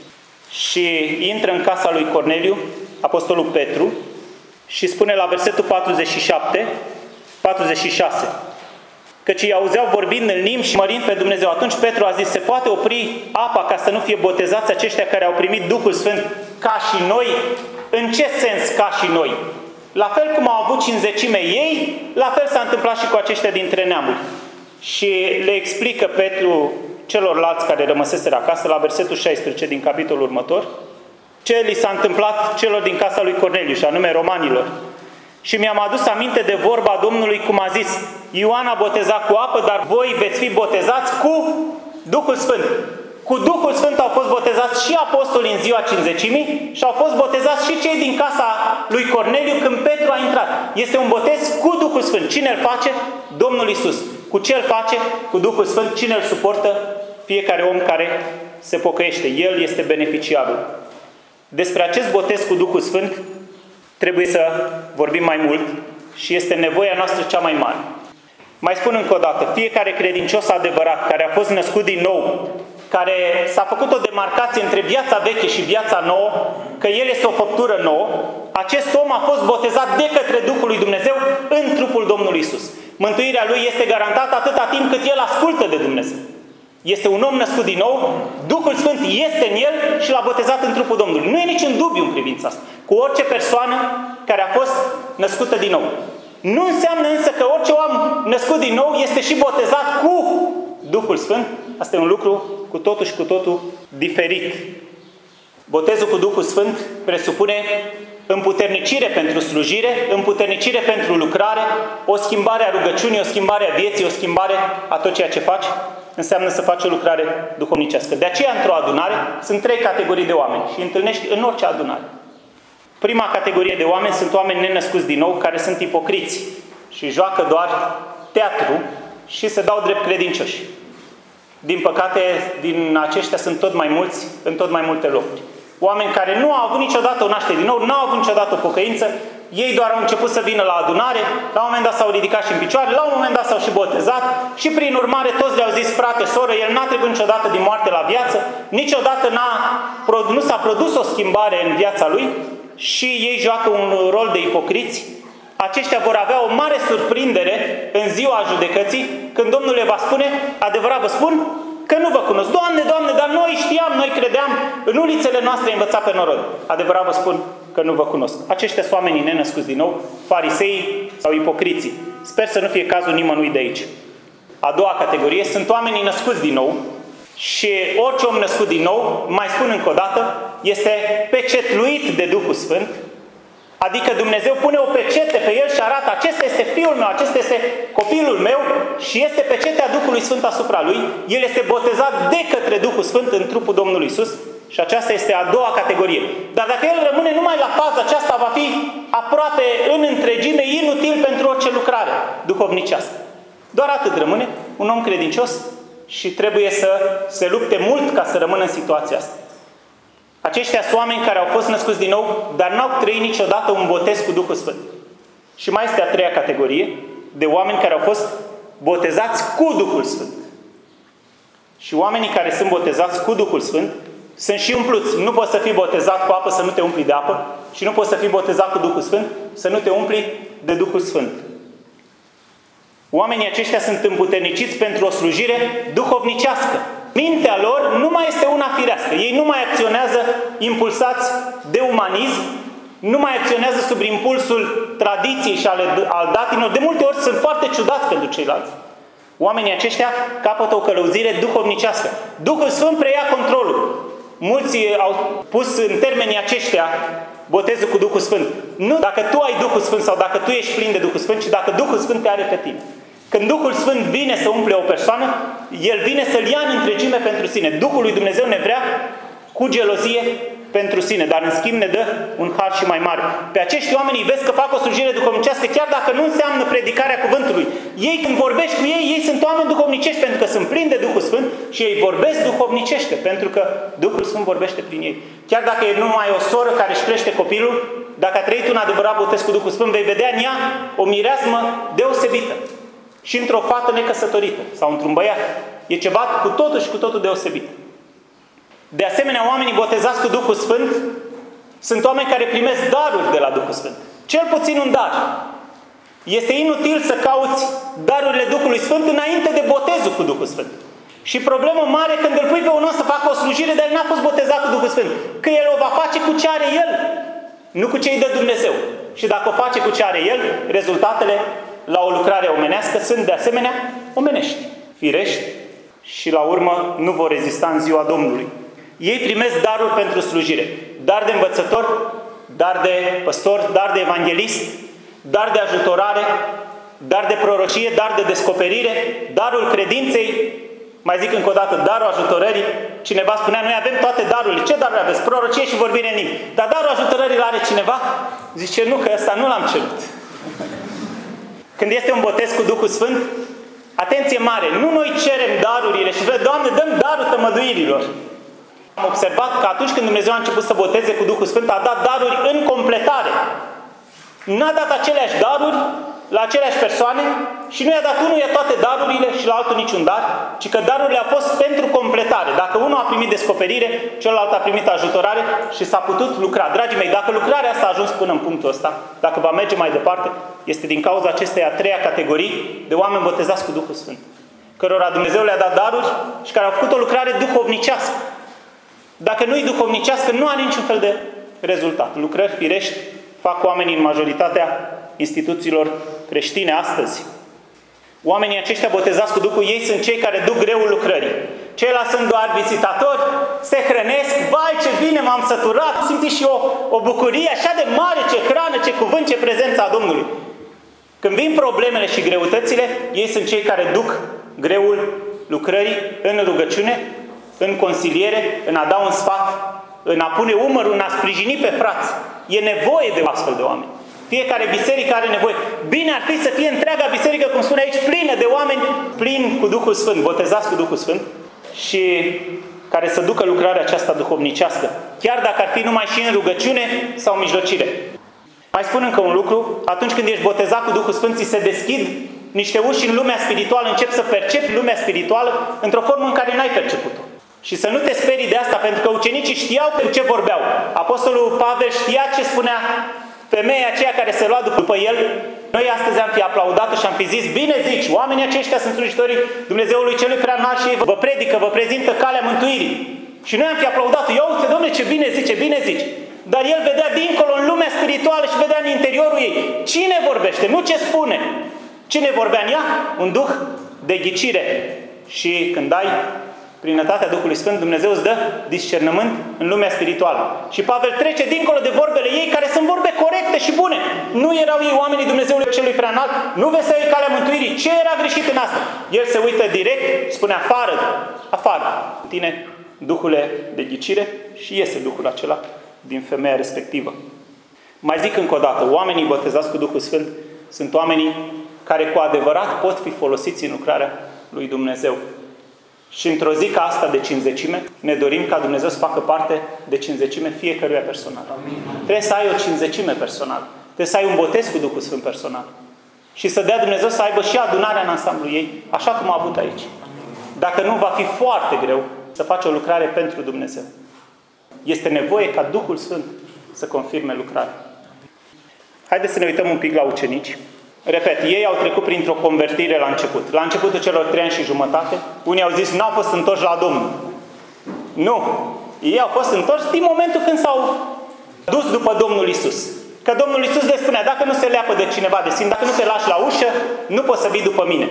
și intră în casa lui Corneliu Apostolul Petru și spune la versetul patruzeci și șapte, patruzeci și șase. căci îi auzeau vorbind în limbi și mărind pe Dumnezeu. Atunci Petru a zis, se poate opri apa ca să nu fie botezați aceștia care au primit Duhul Sfânt ca și noi? În ce sens ca și noi? La fel cum au avut cinzecime ei, la fel s-a întâmplat și cu aceștia dintre neamuri. Și le explică Petru celorlalți care rămăseseră acasă, la versetul șaisprezece din capitolul următor, ce li s-a întâmplat celor din casa lui Corneliu, și anume romanilor. Și mi-am adus aminte de vorba Domnului, cum a zis, Ioan a botezat cu apă, dar voi veți fi botezați cu Duhul Sfânt. Cu Duhul Sfânt au fost botezați și apostolii în ziua cinzecimii și au fost botezați și cei din casa lui Corneliu când Petru a intrat. Este un botez cu Duhul Sfânt. Cine îl face? Domnul Iisus. Cu ce îl face? Cu Duhul Sfânt. Cine îl suportă? Fiecare om care se pocăiește. El este beneficiarul. Despre acest botez cu Duhul Sfânt trebuie să vorbim mai mult și este nevoia noastră cea mai mare. Mai spun încă o dată, fiecare credincios adevărat care a fost născut din nou, care s-a făcut o demarcație între viața veche și viața nouă, că el este o făptură nouă, acest om a fost botezat de către Duhul lui Dumnezeu în trupul Domnului Iisus. Mântuirea lui este garantată atâta timp cât el ascultă de Dumnezeu. Este un om născut din nou, Duhul Sfânt este în el și l-a botezat în trupul Domnului. Nu e niciun dubiu în privința asta. Cu orice persoană care a fost născută din nou. Nu înseamnă însă că orice om născut din nou este și botezat cu Duhul Sfânt. Asta e un lucru cu totul și cu totul diferit. Botezul cu Duhul Sfânt presupune împuternicire pentru slujire, împuternicire pentru lucrare, o schimbare a rugăciunii, o schimbare a vieții, o schimbare a tot ceea ce faci. Înseamnă să faci o lucrare duhovnicească. De aceea, într-o adunare, sunt trei categorii de oameni și întâlnești în orice adunare. Prima categorie de oameni sunt oameni nenăscuți din nou, care sunt ipocriți și joacă doar teatru și se dau drept credincioși. Din păcate, din aceștia sunt tot mai mulți, în tot mai multe locuri. Oameni care nu au avut niciodată o naștere din nou, nu au avut niciodată o pocăință, ei doar au început să vină la adunare, la un moment dat s-au ridicat și în picioare, la un moment dat s-au și botezat și prin urmare toți le-au zis, frate, soră, el n-a trecut niciodată din moarte la viață, niciodată n-a, nu s-a produs o schimbare în viața lui și ei joacă un rol de ipocriți. Aceștia vor avea o mare surprindere în ziua judecății, când Domnul le va spune, adevărat vă spun, că nu vă cunosc. Doamne, Doamne, dar noi știam, noi credeam, în ulițele noastre învăța pe norod. Adevărat vă spun că nu vă cunosc. Aceștia sunt oamenii nenăscuți din nou, farisei sau ipocriții. Sper să nu fie cazul nimănui de aici. A doua categorie sunt oamenii născuți din nou și orice om născut din nou, mai spun încă o dată, este pecetluit de Duhul Sfânt. Adică Dumnezeu pune o pecete pe el și arată, acesta este fiul meu, acesta este copilul meu și este pecetea Duhului Sfânt asupra lui. El este botezat de către Duhul Sfânt în trupul Domnului Iisus și aceasta este a doua categorie. Dar dacă el rămâne numai la faza aceasta, va fi aproape în întregime inutil pentru orice lucrare duhovnicească. Doar atât rămâne un om credincios și trebuie să se lupte mult ca să rămână în situația asta. Aceștia sunt oameni care au fost născuți din nou, dar n-au trăit niciodată un botez cu Duhul Sfânt. Și mai este a treia categorie de oameni care au fost botezați cu Duhul Sfânt. Și oamenii care sunt botezați cu Duhul Sfânt sunt și umpluți. Nu poți să fii botezat cu apă să nu te umpli de apă și nu poți să fii botezat cu Duhul Sfânt să nu te umpli de Duhul Sfânt. Oamenii aceștia sunt împuterniciți pentru o slujire duhovnicească. Mintea lor nu mai este una firească. Ei nu mai acționează impulsați de umanism, nu mai acționează sub impulsul tradiției și al datinilor. De multe ori sunt foarte ciudați pentru ceilalți. Oamenii aceștia capătă o călăuzire duhovnicească. Duhul Sfânt preia controlul. Mulți au pus în termenii aceștia botezul cu Duhul Sfânt. Nu dacă tu ai Duhul Sfânt sau dacă tu ești plin de Duhul Sfânt, ci dacă Duhul Sfânt te are pe tine. Când Duhul Sfânt vine să umple o persoană, El vine să-l ia în întregime pentru sine. Duhul lui Dumnezeu ne vrea cu gelozie pentru sine, dar în schimb ne dă un har și mai mare. Pe acești oameni îi vezi că fac o slujire duhovnicească, chiar dacă nu înseamnă predicarea cuvântului. Ei, când vorbești cu ei, ei sunt oameni duhovnicești pentru că sunt plini de Duhul Sfânt și ei vorbesc duhovnicește, pentru că Duhul Sfânt vorbește prin ei. Chiar dacă e numai o soră care își crește copilul, dacă a trăit un adevărat botez cu Duhul Sfânt, vei vedea în ea o mireasmă deosebită. Și într-o fată necăsătorită sau într-un băiat. E ceva cu totul și cu totul deosebit. De asemenea, oamenii botezați cu Duhul Sfânt sunt oameni care primesc daruri de la Duhul Sfânt. Cel puțin un dar. Este inutil să cauți darurile Duhului Sfânt înainte de botezul cu Duhul Sfânt. Și problemă mare când îl pui pe un om să facă o slujire, dar el n-a fost botezat cu Duhul Sfânt. Că el o va face cu ce are el, nu cu ce îi dă Dumnezeu. Și dacă o face cu ce are el, rezultatele la o lucrare omenească sunt de asemenea omenești, firești și la urmă nu vor rezista în ziua Domnului. Ei primesc daruri pentru slujire. Dar de învățător, dar de păstor, dar de evanghelist, dar de ajutorare, dar de prorocie, dar de descoperire, darul credinței, mai zic încă o dată, darul ajutorării. Cineva spunea, noi avem toate darurile. Ce daruri aveți? Prorocie și vorbire în limbi. Dar darul ajutorării îl are cineva? Zice, nu, că ăsta nu l-am cerut. Când este un botez cu Duhul Sfânt, atenție mare, nu noi cerem darurile și vrem, Doamne, dăm darul tămăduirilor. Am observat că atunci când Dumnezeu a început să boteze cu Duhul Sfânt, a dat daruri în completare. N-a dat aceleași daruri la aceleași persoane și nu i-a dat unuia toate darurile și la altul niciun dar, ci că darurile au fost pentru completare. Dacă unul a primit descoperire, celălalt a primit ajutorare și s-a putut lucra. Dragii mei, dacă lucrarea asta a ajuns până în punctul ăsta, dacă va merge mai departe, este din cauza acestei a treia categorii de oameni botezați cu Duhul Sfânt, cărora Dumnezeu le-a dat daruri și care au făcut o lucrare duhovnicească. Dacă nu-i duhovnicească, nu are niciun fel de rezultat. Lucrări firești fac oamenii în majoritatea instituțiilor creștine astăzi. Oamenii aceștia botezați cu Duhul, ei sunt cei care duc greul lucrării. Ceilalți sunt doar vizitatori, se hrănesc, vai ce bine m-am săturat, simți și o, o bucurie așa de mare, ce hrană, ce cuvânt, ce prezența Domnului. Când vin problemele și greutățile, ei sunt cei care duc greul lucrării în rugăciune, în consiliere, în a da un sfat, în a pune umărul, în a sprijini pe frați. E nevoie de astfel de oameni. Fiecare biserică are nevoie. Bine ar fi să fie întreaga biserică, cum spune aici, plină de oameni plini cu Duhul Sfânt, botezați cu Duhul Sfânt și care să ducă lucrarea aceasta duhovnicească. Chiar dacă ar fi numai și în rugăciune sau mijlocire. Mai spun încă un lucru. Atunci când ești botezat cu Duhul Sfânt, ți se deschid niște uși în lumea spirituală, începi să percepi lumea spirituală într-o formă în care n-ai perceput-o. Și să nu te sperii de asta, pentru că ucenicii știau cu ce vorbeau. Apostolul Pavel știa ce spunea femeia aceea care se lua după el. Noi astăzi am fi aplaudat și am fi zis, bine zici, oamenii aceștia sunt slujitorii Dumnezeului Celui Preanalt și ei vă predică, vă prezintă calea mântuirii. Și noi am fi aplaudat, ia uite, Dom'le, ce bine zice, bine zici. Dar el vedea dincolo în lumea spirituală și vedea în interiorul ei. Cine vorbește? Nu ce spune. Cine vorbea în ea? Un duh de ghicire. Și când ai plinătatea Duhului Sfânt, Dumnezeu îți dă discernământ în lumea spirituală. Și Pavel trece dincolo de vorbele ei, care sunt vorbe corecte și bune. Nu erau ei oamenii Dumnezeului Celui Preanalt? Nu veseau ei calea mântuirii? Ce era greșit în asta? El se uită direct, spune afară, afară. Tine, Duhule de ghicire, și iese Duhul acela din femeia respectivă. Mai zic încă o dată, oamenii botezați cu Duhul Sfânt sunt oamenii care cu adevărat pot fi folosiți în lucrarea lui Dumnezeu. Și într-o zi ca asta de cinzecime, ne dorim ca Dumnezeu să facă parte de cinzecime fiecăruia personal. Amin. Trebuie să ai o cinzecime personală. Trebuie să ai un botez cu Duhul Sfânt personal. Și să dea Dumnezeu să aibă și adunarea în ansamblul ei, așa cum a avut aici. Dacă nu, va fi foarte greu să faci o lucrare pentru Dumnezeu. Este nevoie ca Duhul Sfânt să confirme lucrarea. Haideți să ne uităm un pic la ucenici. Repet, ei au trecut printr-o convertire la început. La începutul celor trei ani și jumătate, unii au zis, n-au fost întorși la Domnul. Nu. Ei au fost întorși din momentul când s-au dus după Domnul Iisus. Că Domnul Iisus le spunea, dacă nu se leapă de cineva de sine, dacă nu te lași la ușă, nu poți să vii după mine.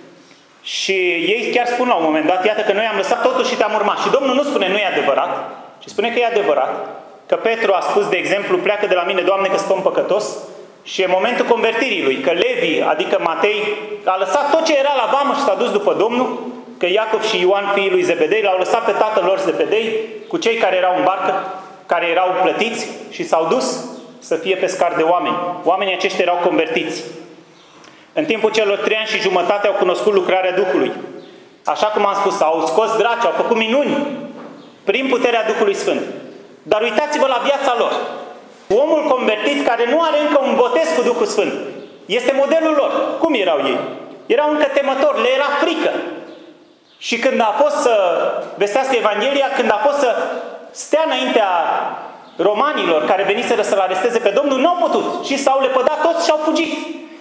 Și ei chiar spun la un moment dat, iată că noi am lăsat totul și te-am urmat. Și Domnul nu spune, nu e adevărat, ci spune că e adevărat. Că Petru a spus, de exemplu, pleacă de la mine, Doamne, că sunt om păcătos. Și e momentul convertirii lui, că Levi, adică Matei, a lăsat tot ce era la vamă și s-a dus după Domnul, că Iacov și Ioan, fiii lui Zebedei, l-au lăsat pe tatăl lor Zebedei cu cei care erau în barcă, care erau plătiți și s-au dus să fie pescari de oameni. Oamenii aceștia erau convertiți. În timpul celor trei ani și jumătate au cunoscut lucrarea Duhului. Așa cum am spus, au scos draci, au făcut minuni prin puterea Duhului Sfânt. Dar uitați-vă la viața lor. Omul convertit care nu are încă un botez cu Duhul Sfânt este modelul lor. Cum erau ei? Erau încă temători, le era frică. Și când a fost să vestească Evanghelia, când a fost să stea înaintea romanilor care veniseră să-L aresteze pe Domnul, nu au putut. Și s-au lepădat toți și au fugit.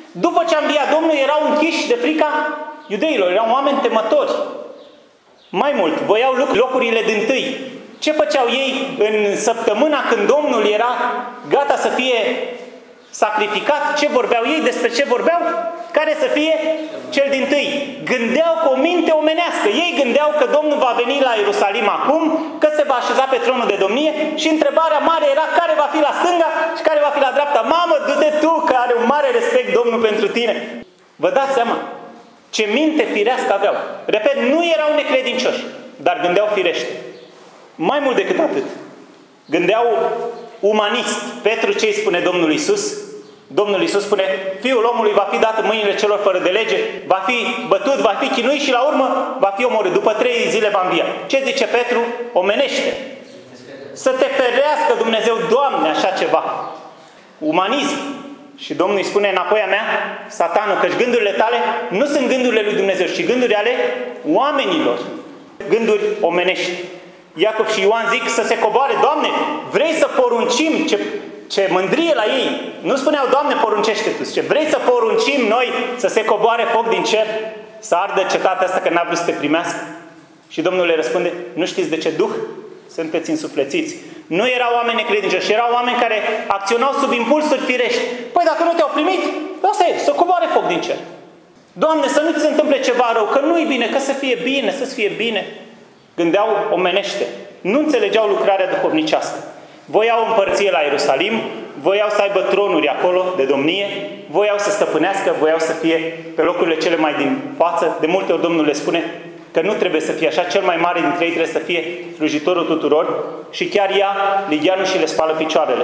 După ce a înviat Domnul, erau închiși de frica iudeilor, erau oameni temători. Mai mult, voiau locurile dintâi. Ce făceau ei în săptămâna când Domnul era gata să fie sacrificat? Ce vorbeau ei? Despre ce vorbeau? Care să fie cel dintâi. Gândeau cu o minte omenească. Ei gândeau că Domnul va veni la Ierusalim acum, că se va așeza pe tronul de domnie și întrebarea mare era care va fi la stânga și care va fi la dreapta. Mamă, du-te tu, că are un mare respect Domnul pentru tine. Vă dați seama ce minte firească aveau. Repet, nu erau necredincioși, dar gândeau firește. Mai mult decât atât, gândeau umanist. Petru ce îi spune Domnul Iisus? Domnul Iisus spune, Fiul omului va fi dat în mâinile celor fără de lege, va fi bătut, va fi chinuit și la urmă va fi omorât. După trei zile va învia. Ce zice Petru? Omenește. Să te ferească Dumnezeu, Doamne, așa ceva. Umanism. Și Domnul îi spune înapoi a mea, Satanul, căci gândurile tale nu sunt gândurile lui Dumnezeu, ci gânduri ale oamenilor. Gânduri omenești. Iacov și Ioan zic să se coboare. Doamne, vrei să poruncim? Ce, ce mândrie la ei. Nu spuneau, Doamne, poruncește Tu. Ce vrei să poruncim noi să se coboare foc din cer, să ardă cetatea asta, că n-a vrut să te primească? Și Domnul le răspunde, nu știți de ce duh sunteți însuflețiți? Nu erau oameni necredincioși, erau oameni care acționau sub impulsuri firești. Păi dacă nu te-au primit, asta e, să coboare foc din cer. Doamne, să nu ți se întâmple ceva rău, că nu-i bine, că să fie bine, să fie bine. Gândeau omenește. Nu înțelegeau lucrarea duhovnicească. Voiau împărție la Ierusalim, voiau să aibă tronuri acolo de domnie, voiau să stăpânească, voiau să fie pe locurile cele mai din față. De multe ori Domnul le spune că nu trebuie să fie așa, cel mai mare dintre ei trebuie să fie slujitorul tuturor și chiar ia ligheanul și le spală picioarele.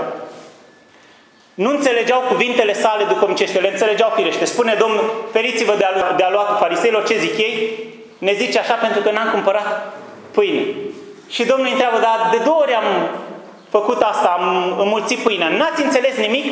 Nu înțelegeau cuvintele sale duhovnicește, le înțelegeau firește. Spune Domnul, feriți-vă de, alu de aluatul fariseilor, ce zic ei? Ne zice așa pentru că n-am cumpărat pâine. Și Domnul îi întreabă, dar de două ori am făcut asta, am înmulțit pâinea, n-ați înțeles nimic?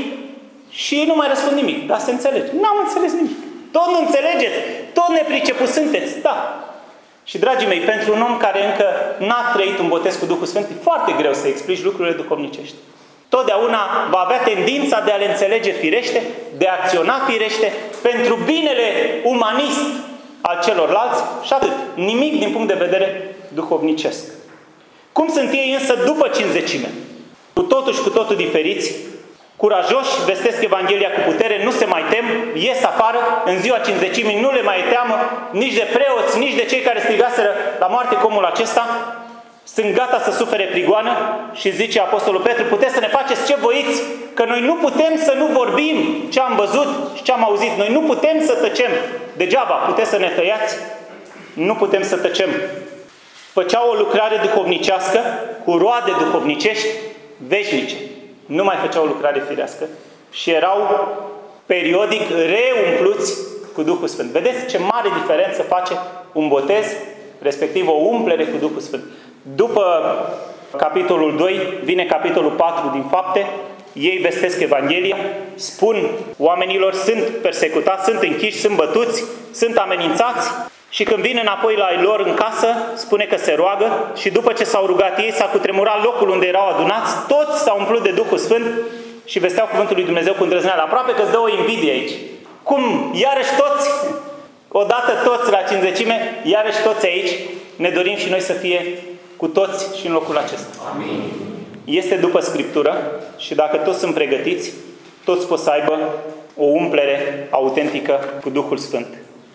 Și ei nu mai răspund nimic, dar se înțelege. N-am înțeles nimic. Tot nu înțelegeți, tot nepriceput sunteți, da. Și, dragii mei, pentru un om care încă n-a trăit un botez cu Duhul Sfânt, e foarte greu să explici lucrurile duhovnicești. Totdeauna va avea tendința de a le înțelege firește, de a acționa firește, pentru binele umanist al celorlalți și atât. Nimic din punct de vedere duhovnicesc. Cum sunt ei însă după cincizecime? Cu totul și cu totul diferiți, curajoși, vestesc Evanghelia cu putere, nu se mai tem, ies afară, în ziua cincizecimii nu le mai teamă nici de preoți, nici de cei care strigaseră la moarte cu omul acesta. Sunt gata să sufere prigoană și zice Apostolul Petru, puteți să ne faceți ce voiți, că noi nu putem să nu vorbim ce am văzut și ce am auzit. Noi nu putem să tăcem. Degeaba puteți să ne tăiați. Nu putem să tăcem. Făceau o lucrare duhovnicească cu roade duhovnicești veșnice. Nu mai făceau o lucrare firească și erau periodic reumpluți cu Duhul Sfânt. Vedeți ce mare diferență face un botez, respectiv o umplere cu Duhul Sfânt. După capitolul doi vine capitolul patru din Fapte. Ei vestesc Evanghelia, spun oamenilor, sunt persecutați, sunt închiși, sunt bătuți, sunt amenințați. Și când vin înapoi la lor în casă, spune că se roagă și după ce s-au rugat ei, s-a cutremurat locul unde erau adunați, toți s-au umplut de Duhul Sfânt și vesteau cuvântul lui Dumnezeu cu îndrăzneală. Aproape că îți dă o invidie aici. Cum? Iarăși toți, odată toți la cincizecime, iarăși toți aici, ne dorim și noi să fie cu toți și în locul acesta. Amin. Este după Scriptură și dacă toți sunt pregătiți, toți pot să aibă o umplere autentică cu Duhul Sfânt.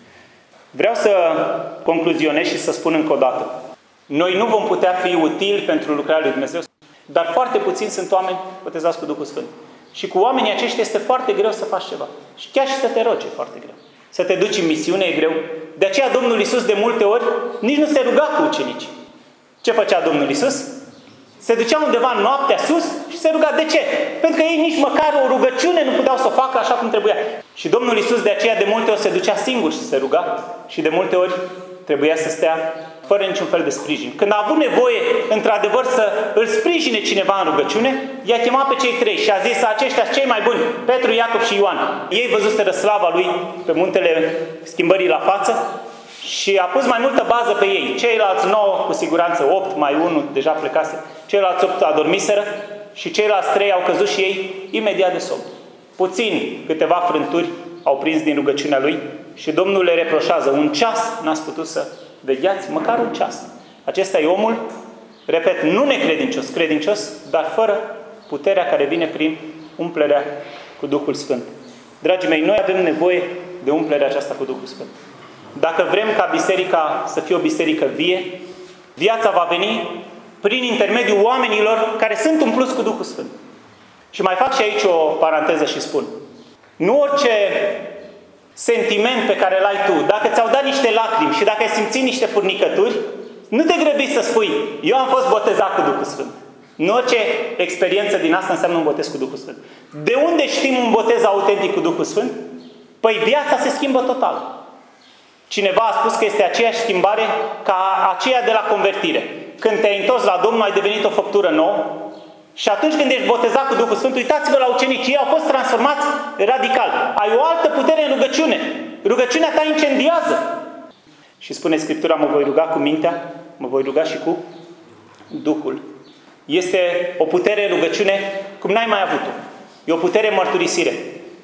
Vreau să concluzionez și să spun încă o dată. Noi nu vom putea fi utili pentru lucrarea lui Dumnezeu, dar foarte puțini sunt oameni botezați cu Duhul Sfânt. Și cu oamenii aceștia este foarte greu să faci ceva. Și chiar și să te rogi e foarte greu. Să te duci în misiune e greu. De aceea Domnul Iisus de multe ori nici nu se ruga cu ucenicii. Ce făcea Domnul Iisus? Se ducea undeva noaptea sus și se ruga. De ce? Pentru că ei nici măcar o rugăciune nu puteau să o facă așa cum trebuia. Și Domnul Iisus de aceea de multe ori se ducea singur și se ruga și de multe ori trebuia să stea fără niciun fel de sprijin. Când a avut nevoie, într-adevăr, să îl sprijine cineva în rugăciune, i-a chemat pe cei trei și a zis, aceștia cei mai buni, Petru, Iacov și Ioan. Ei văzuseră slava lui pe muntele schimbării la față și a pus mai multă bază pe ei. Ceilalți nouă, cu siguranță opt, mai unul deja plecase, ceilalți opt adormiseră și ceilalți trei au căzut și ei imediat de somn. Puțin, câteva frânturi au prins din rugăciunea lui și Domnul le reproșează. Un ceas n-ați putut să vegheați? Măcar un ceas. Acesta e omul, repet, nu necredincios, credincios, dar fără puterea care vine prin umplerea cu Duhul Sfânt. Dragii mei, noi avem nevoie de umplerea aceasta cu Duhul Sfânt. Dacă vrem ca biserica să fie o biserică vie, viața va veni prin intermediul oamenilor care sunt umpluți cu Duhul Sfânt. Și mai fac și aici o paranteză și spun. Nu orice sentiment pe care l-ai tu, dacă ți-au dat niște lacrimi și dacă ai simțit niște furnicături, nu te grăbi să spui, eu am fost botezat cu Duhul Sfânt. Nu orice experiență din asta înseamnă un botez cu Duhul Sfânt. De unde știm un botez autentic cu Duhul Sfânt? Păi viața se schimbă total. Cineva a spus că este aceeași schimbare ca aceea de la convertire. Când te-ai întors la Domnul, ai devenit o făptură nouă. Și atunci când ești botezat cu Duhul Sfânt, uitați-vă la ucenici, ei au fost transformați radical. Ai o altă putere în rugăciune. Rugăciunea ta incendiază. Și spune Scriptura, mă voi ruga cu mintea, mă voi ruga și cu Duhul. Este o putere în rugăciune cum n-ai mai avut-o. E o putere în mărturisire.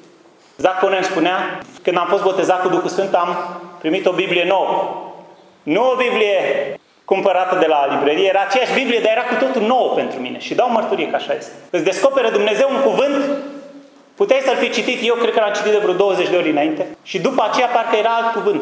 Zac Ponen spunea, când am fost botezat cu Duhul Sfânt, am primit o Biblie nouă. Nu o Biblie cumpărată de la librărie, era aceeași Biblie, dar era cu totul nouă pentru mine. Și dau mărturie că așa este. Îți descoperă Dumnezeu un cuvânt, puteai să-l fi citit, eu cred că l-am citit de vreo douăzeci de ori înainte, și după aceea parcă era alt cuvânt.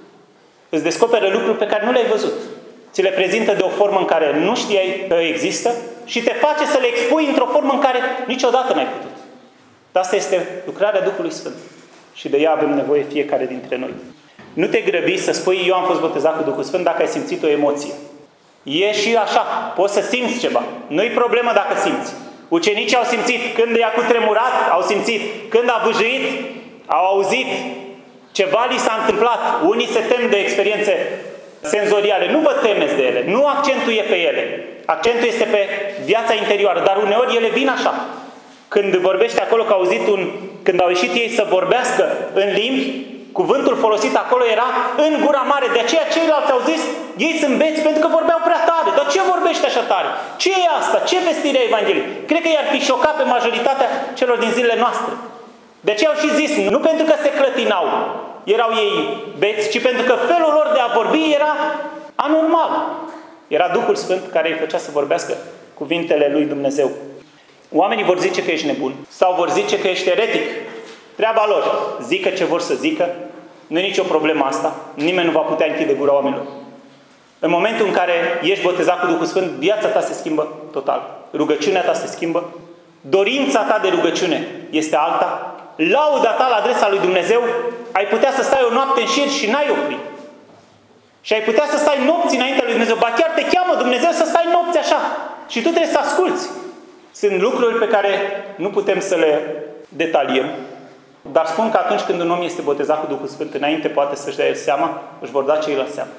Îți descoperă lucruri pe care nu le-ai văzut. Ți le prezintă de o formă în care nu știai că există și te face să le expui într-o formă în care niciodată n-ai putut. Dar asta este lucrarea Duhului Sfânt. Și de ea avem nevoie fiecare dintre noi. Nu te grăbi să spui, eu am fost botezat cu Duhul Sfânt dacă ai simțit o emoție. E și așa, poți să simți ceva. Nu-i problemă dacă simți. Ucenicii au simțit când i-a cutremurat, au simțit când a vâjâit, au auzit, ceva li s-a întâmplat. Unii se tem de experiențe senzoriale. Nu vă temeți de ele. Nu accentul e pe ele. Accentul este pe viața interioară. Dar uneori ele vin așa. Când vorbește acolo că au auzit un... Când au ieșit ei să vorbească în limbi, cuvântul folosit acolo era în gura mare. De aceea ceilalți au zis, ei sunt beți pentru că vorbeau prea tare. Dar ce vorbește așa tare? Ce e asta? Ce vestire a Evangheliei? Cred că i-ar fi șocat pe majoritatea celor din zilele noastre. De aceea au și zis, nu pentru că se clătinau, erau ei beți, ci pentru că felul lor de a vorbi era anormal. Era Duhul Sfânt care îi făcea să vorbească cuvintele lui Dumnezeu. Oamenii vor zice că ești nebun sau vor zice că ești eretic. Treaba lor. Zică ce vor să zică. Nu e nicio problemă asta. Nimeni nu va putea închide gura oamenilor. În momentul în care ești botezat cu Duhul Sfânt, viața ta se schimbă total. Rugăciunea ta se schimbă. Dorința ta de rugăciune este alta. Lauda ta la adresa lui Dumnezeu, ai putea să stai o noapte în șir și n-ai oprit. Și ai putea să stai nopți înaintea lui Dumnezeu. Ba chiar te cheamă Dumnezeu să stai nopți așa. Și tu trebuie să asculți. Sunt lucruri pe care nu putem să le detaliem. Dar spun că atunci când un om este botezat cu Duhul Sfânt, înainte poate să-și dea el seama, își vor da ceilalți seama.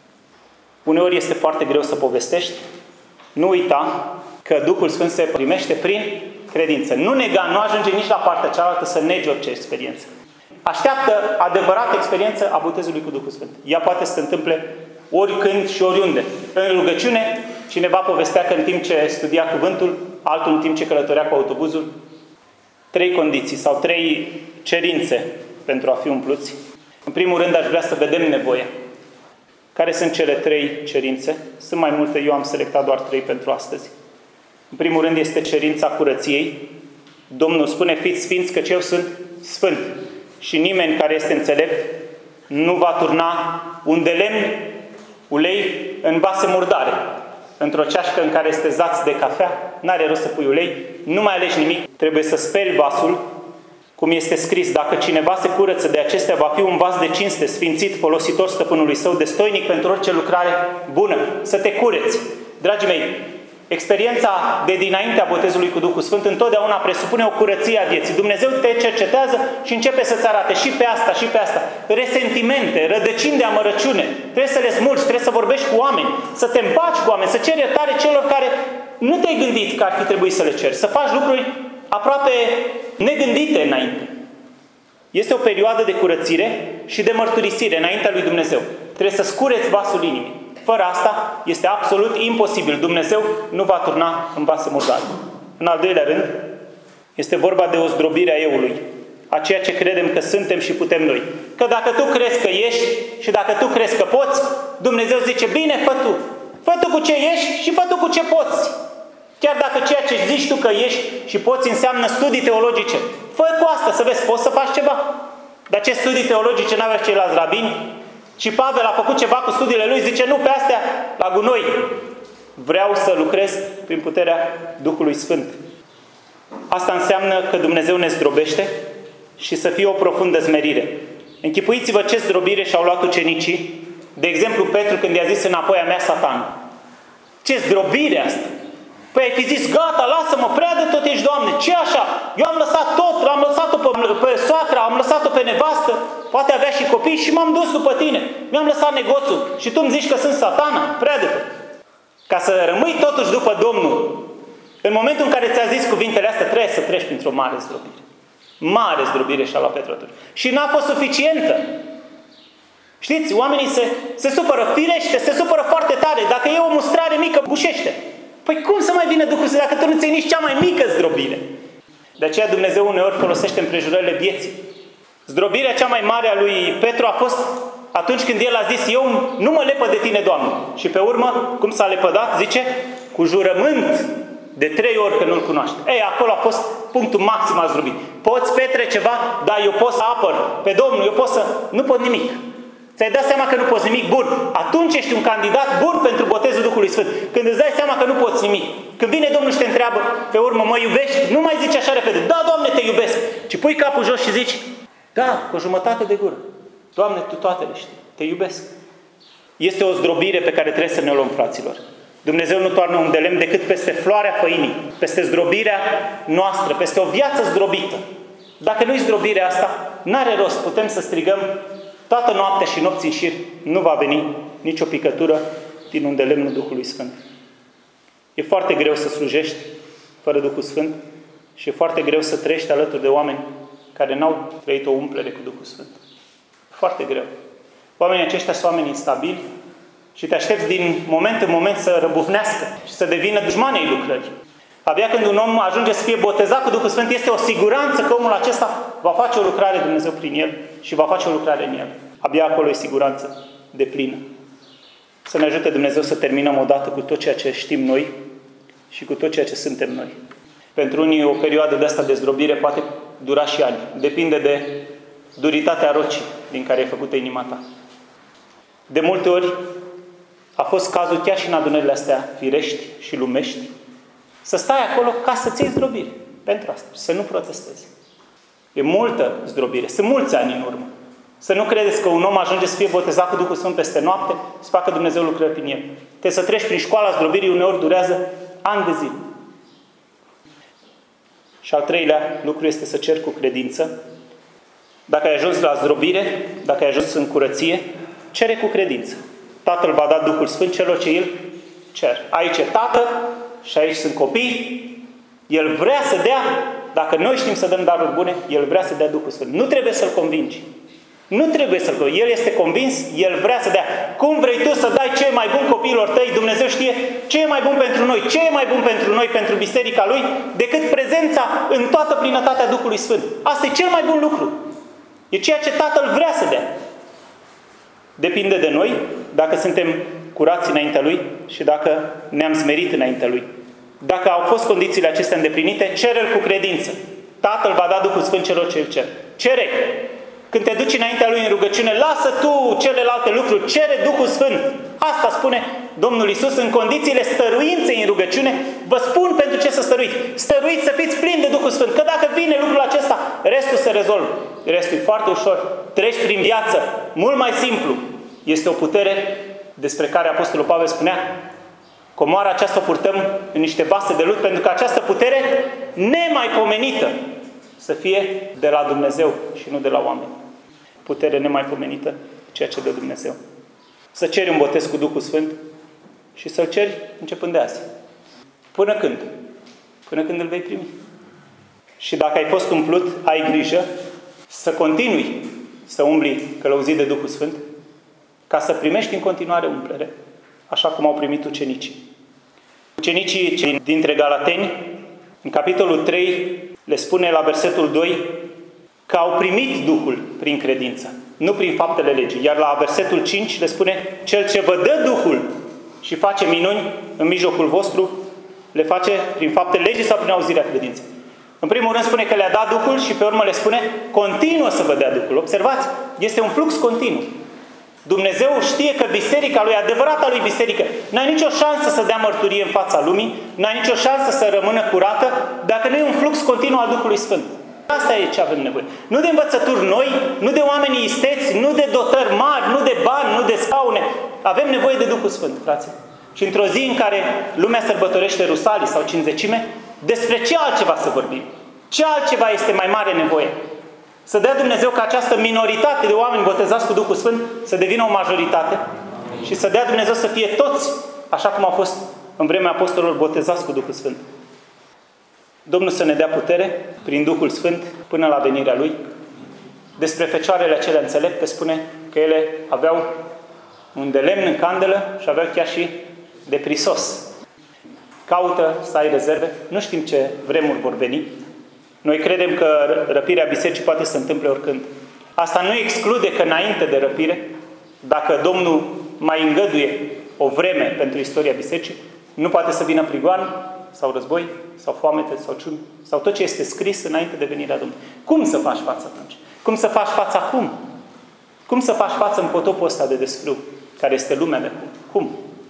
Uneori este foarte greu să povestești. Nu uita că Duhul Sfânt se primește prin credință. Nu nega, nu ajunge nici la partea cealaltă să negi orice experiență. Așteaptă adevărată experiență a botezului cu Duhul Sfânt. Ea poate să se întâmple oricând și oriunde. În rugăciune, cineva povestea că în timp ce studia cuvântul, altul în timp ce călătorea cu autobuzul, trei condiții sau trei cerințe pentru a fi umpluți. În primul rând aș vrea să vedem nevoia. Care sunt cele trei cerințe? Sunt mai multe, eu am selectat doar trei pentru astăzi. În primul rând este cerința curăției. Domnul spune, fiți sfinți căci eu sunt sfânt. Și nimeni care este înțelept nu va turna un de lemn, ulei în vase murdare. Într-o ceașcă în care este zaț de cafea, n-are rost să pui ulei, nu mai alegi nimic, trebuie să speli vasul, cum este scris, dacă cineva se curăță de acestea, va fi un vas de cinste, sfințit, folositor stăpânului său, destoinic pentru orice lucrare bună. Să te cureți. Dragii mei, experiența de dinaintea botezului cu Duhul Sfânt întotdeauna presupune o curăție a vieții. Dumnezeu te cercetează și începe să-ți arate și pe asta și pe asta. Resentimente, rădăcini de amărăciune. Trebuie să le smulgi, trebuie să vorbești cu oameni, să te împaci cu oameni, să ceri iertare celor care nu te-ai gândit că ar fi trebuit să le ceri. Să faci lucruri aproape negândite înainte. Este o perioadă de curățire și de mărturisire înaintea lui Dumnezeu. Trebuie să scureți vasul inimii. Fără asta este absolut imposibil. Dumnezeu nu va turna în vase murdare. În al doilea rând, este vorba de o zdrobire a eului. a ceea ce credem că suntem și putem noi. Că dacă tu crezi că ești și dacă tu crezi că poți, Dumnezeu zice, bine, fă tu. Fă tu cu ce ești și fă tu cu ce poți. Chiar dacă ceea ce zici tu că ești și poți înseamnă studii teologice, fă cu asta să vezi, poți să faci ceva. Dar ce studii teologice n-aveau ceilalți rabini? Și Pavel a făcut ceva cu studiile lui, zice, nu, pe astea, la gunoi. Vreau să lucrez prin puterea Duhului Sfânt. Asta înseamnă că Dumnezeu ne zdrobește și să fie o profundă zmerire. Închipuiți-vă ce zdrobire și-au luat ucenicii. De exemplu, Petru când i-a zis înapoi a mea Satan. Ce zdrobire asta? Păi ai fi zis, gata, lasă-mă, prea de tot ești, Doamne. Ce așa? Eu am lăsat tot, am lăsat-o pe, pe soacra, am lăsat-o pe nevastă, poate avea și copii și m-am dus după tine. Mi-am lăsat negoțul și tu îmi zici că sunt Satana? Prea de tot. Ca să rămâi totuși după Domnul, în momentul în care ți-a zis cuvintele astea, trebuie să treci printr-o mare zdrobire. Mare zdrobire și-a luat Petru atunci. Și n-a fost suficientă. Știți, oamenii se, se supără, firește, se supără foarte tare. Dacă e o mustrare mică, bușește. Păi cum să mai vină Duhul Sfânt dacă tu nu ți-ai nici cea mai mică zdrobire? De aceea Dumnezeu uneori folosește împrejurările vieții. Zdrobirea cea mai mare a lui Petru a fost atunci când el a zis, eu nu mă lepăd de tine, Doamne. Și pe urmă, cum s-a lepădat, zice, cu jurământ de trei ori că nu-L cunoaște. Ei, acolo a fost punctul maxim al zdrobirii. Poți, Petre, ceva? Da, eu pot să apăr pe Domnul, eu pot să... Nu pot nimic. Ți-ai dat seama că nu poți nimic? Bun. Atunci ești un candidat bun pentru botezul Duhului Sfânt. Când îți dai seama că nu poți nimic. Când vine Domnul și te întreabă, pe urmă, mă iubești? Nu mai zici așa repede. Da, Doamne, te iubesc. Ci pui capul jos și zici, da, cu o jumătate de gură. Doamne, Tu toate le știi. Te iubesc. Este o zdrobire pe care trebuie să ne o luăm, fraților. Dumnezeu nu toarnă un de lemn decât peste floarea făinii, peste zdrobirea noastră, peste o viață zdrobită. Dacă nu-i zdrobirea asta, n-are rost. Putem să strigăm toată noaptea și nopți în șir, nu va veni nicio picătură din un de lemnul Duhului Sfânt. E foarte greu să slujești fără Duhul Sfânt și e foarte greu să trăiești alături de oameni care n-au trăit o umplere cu Duhul Sfânt. E foarte greu. Oamenii aceștia sunt oameni instabili și te aștepți din moment în moment să răbufnească și să devină dușmanii lucrării. Abia când un om ajunge să fie botezat cu Duhul Sfânt, este o siguranță că omul acesta va face o lucrare Dumnezeu prin el și va face o lucrare în el. Abia acolo e siguranță de plină. Să ne ajute Dumnezeu să terminăm odată cu tot ceea ce știm noi și cu tot ceea ce suntem noi. Pentru unii o perioadă de asta de zdrobire poate dura și ani. Depinde de duritatea rocii din care e făcută inima ta. De multe ori a fost cazul chiar și în adunările astea firești și lumești să stai acolo ca să-ți iei zdrobire. Pentru asta. Să nu protestezi. E multă zdrobire. Sunt mulți ani în urmă. Să nu credeți că un om ajunge să fie botezat cu Duhul Sfânt peste noapte, să facă Dumnezeu lucrări prin el. Trebuie să treci prin școala zdrobirii, uneori durează ani de zile. Și al treilea lucru este să ceri cu credință. Dacă ai ajuns la zdrobire, dacă ai ajuns în curăție, cere cu credință. Tatăl va da Duhul Sfânt celor ce îl cer. Aici e Tatăl și aici sunt copii. El vrea să dea, dacă noi știm să dăm daruri bune, El vrea să dea Duhul Sfânt. Nu trebuie să-L convingi. Nu trebuie să-L convingi. El este convins, El vrea să dea. Cum vrei tu să dai ce e mai bun copiilor tăi? Dumnezeu știe ce e mai bun pentru noi, ce e mai bun pentru noi, pentru biserica Lui, decât prezența în toată plinătatea Duhului Sfânt. Asta e cel mai bun lucru. E ceea ce Tatăl vrea să dea. Depinde de noi dacă suntem curați înaintea Lui și dacă ne-am smerit înaintea Lui. Dacă au fost condițiile acestea îndeplinite, cere-L cu credință. Tatăl va da Duhul Sfânt celor ce îl cer. Cere! Când te duci înaintea Lui în rugăciune, lasă tu celelalte lucruri, cere Duhul Sfânt. Asta spune Domnul Iisus în condițiile stăruinței în rugăciune. Vă spun pentru ce să stăruiți. Stăruiți să fiți plini de Duhul Sfânt. Că dacă vine lucrul acesta, restul se rezolvă. Restul e foarte ușor. Treci prin viață. Mult mai simplu. Este o putere despre care Apostolul Pavel spunea: comoara aceasta o purtăm în niște vase de lut, pentru că această putere nemaipomenită să fie de la Dumnezeu și nu de la oameni. Putere nemaipomenită, ceea ce dă Dumnezeu. Să ceri un botez cu Duhul Sfânt și să-l ceri începând de azi. Până când? Până când îl vei primi. Și dacă ai fost umplut, ai grijă să continui să umbli călăuzit de Duhul Sfânt, ca să primești în continuare umplere, așa cum au primit ucenicii. Ucenicii dintre Galateni, în capitolul trei, le spune la versetul doi: că au primit Duhul prin credință, nu prin faptele legii. Iar la versetul cinci le spune, cel ce vă dă Duhul și face minuni în mijlocul vostru, le face prin faptele legii sau prin auzirea credinței. În primul rând spune că le-a dat Duhul și pe urmă le spune, continuă să vă dea Duhul. Observați, este un flux continuu. Dumnezeu știe că biserica lui, adevărata lui biserică, n-ai nicio șansă să dea mărturie în fața lumii, n-ai nicio șansă să rămână curată, dacă nu e un flux continuu al Duhului Sfânt. Asta e ce avem nevoie. Nu de învățături noi, nu de oameni isteți, nu de dotări mari, nu de bani, nu de scaune. Avem nevoie de Duhul Sfânt, frații. Și într-o zi în care lumea sărbătorește Rusalii sau Cincizecime, despre ce altceva să vorbim? Ce altceva este mai mare nevoie? Să dea Dumnezeu ca această minoritate de oameni botezați cu Duhul Sfânt să devină o majoritate și să dea Dumnezeu să fie toți, așa cum au fost în vremea apostolilor, botezați cu Duhul Sfânt. Domnul să ne dea putere prin Duhul Sfânt până la venirea Lui. Despre fecioarele acelea înțelepte spune că ele aveau un de lemn în candelă și aveau chiar și de prisos. Caută să ai rezerve. Nu știm ce vremuri vor veni. Noi credem că răpirea bisericii poate să se întâmple oricând. Asta nu exclude că înainte de răpire, dacă Domnul mai îngăduie o vreme pentru istoria bisericii, nu poate să vină prigoană, sau război, sau foamete, sau ciumi, sau tot ce este scris înainte de venirea Domnului. Cum să faci față atunci? Cum să faci față acum? Cum să faci față în potopul ăsta de desfrâu, care este lumea de acum? Cum?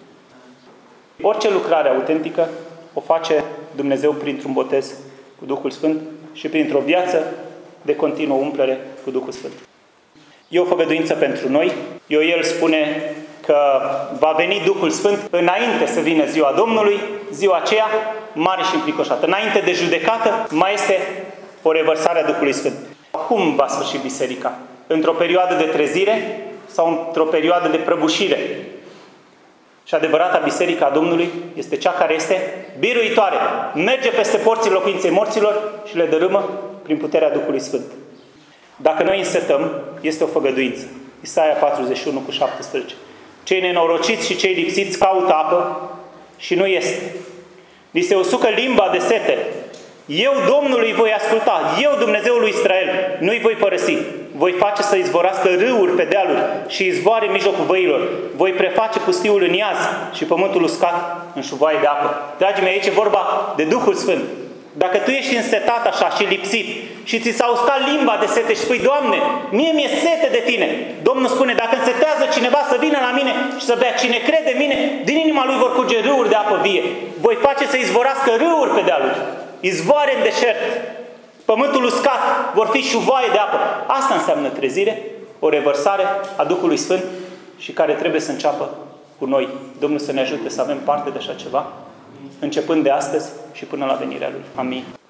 Orice lucrare autentică o face Dumnezeu printr-un botez cu Duhul Sfânt și printr-o viață de continuă umplere cu Duhul Sfânt. E o făgăduință pentru noi. Ioel spune că va veni Duhul Sfânt înainte să vină ziua Domnului, ziua aceea mare și înfricoșată. Înainte de judecată mai este o revărsare a Duhului Sfânt. Cum va sfârși biserica? Într-o perioadă de trezire sau într-o perioadă de prăbușire? Și adevărata biserica a Domnului este cea care este biruitoare. Merge peste porțile locuinței morților și le dărâmă prin puterea Duhului Sfânt. Dacă noi însetăm, este o făgăduință. Isaia patruzeci și unu cu șaptesprezece. Cei nenorociți și cei lipsiți caută apă și nu este. Li se usucă limba de sete. Eu Domnului voi asculta. Eu Dumnezeul lui Israel. Nu-i voi părăsi. Voi face să izvorască râuri pe dealuri și izvoare în mijlocul văilor. Voi preface pustiul în iaz și pământul uscat în șuvoaie de apă. Dragii mei, aici e vorba de Duhul Sfânt. Dacă tu ești însetat așa și lipsit și ți s-a uscat limba de sete și spui, Doamne, mie mi-e sete de Tine. Domnul spune, dacă însetează cineva să vină la mine și să bea, cine crede în mine, din inima lui vor curge râuri de apă vie. Voi face să izvorască râuri pe dealuri, izvoare în deșert, pământul uscat, vor fi șuvoaie de apă. Asta înseamnă trezire, o revărsare a Duhului Sfânt și care trebuie să înceapă cu noi. Domnul să ne ajute să avem parte de așa ceva, începând de astăzi și până la venirea Lui. Amin.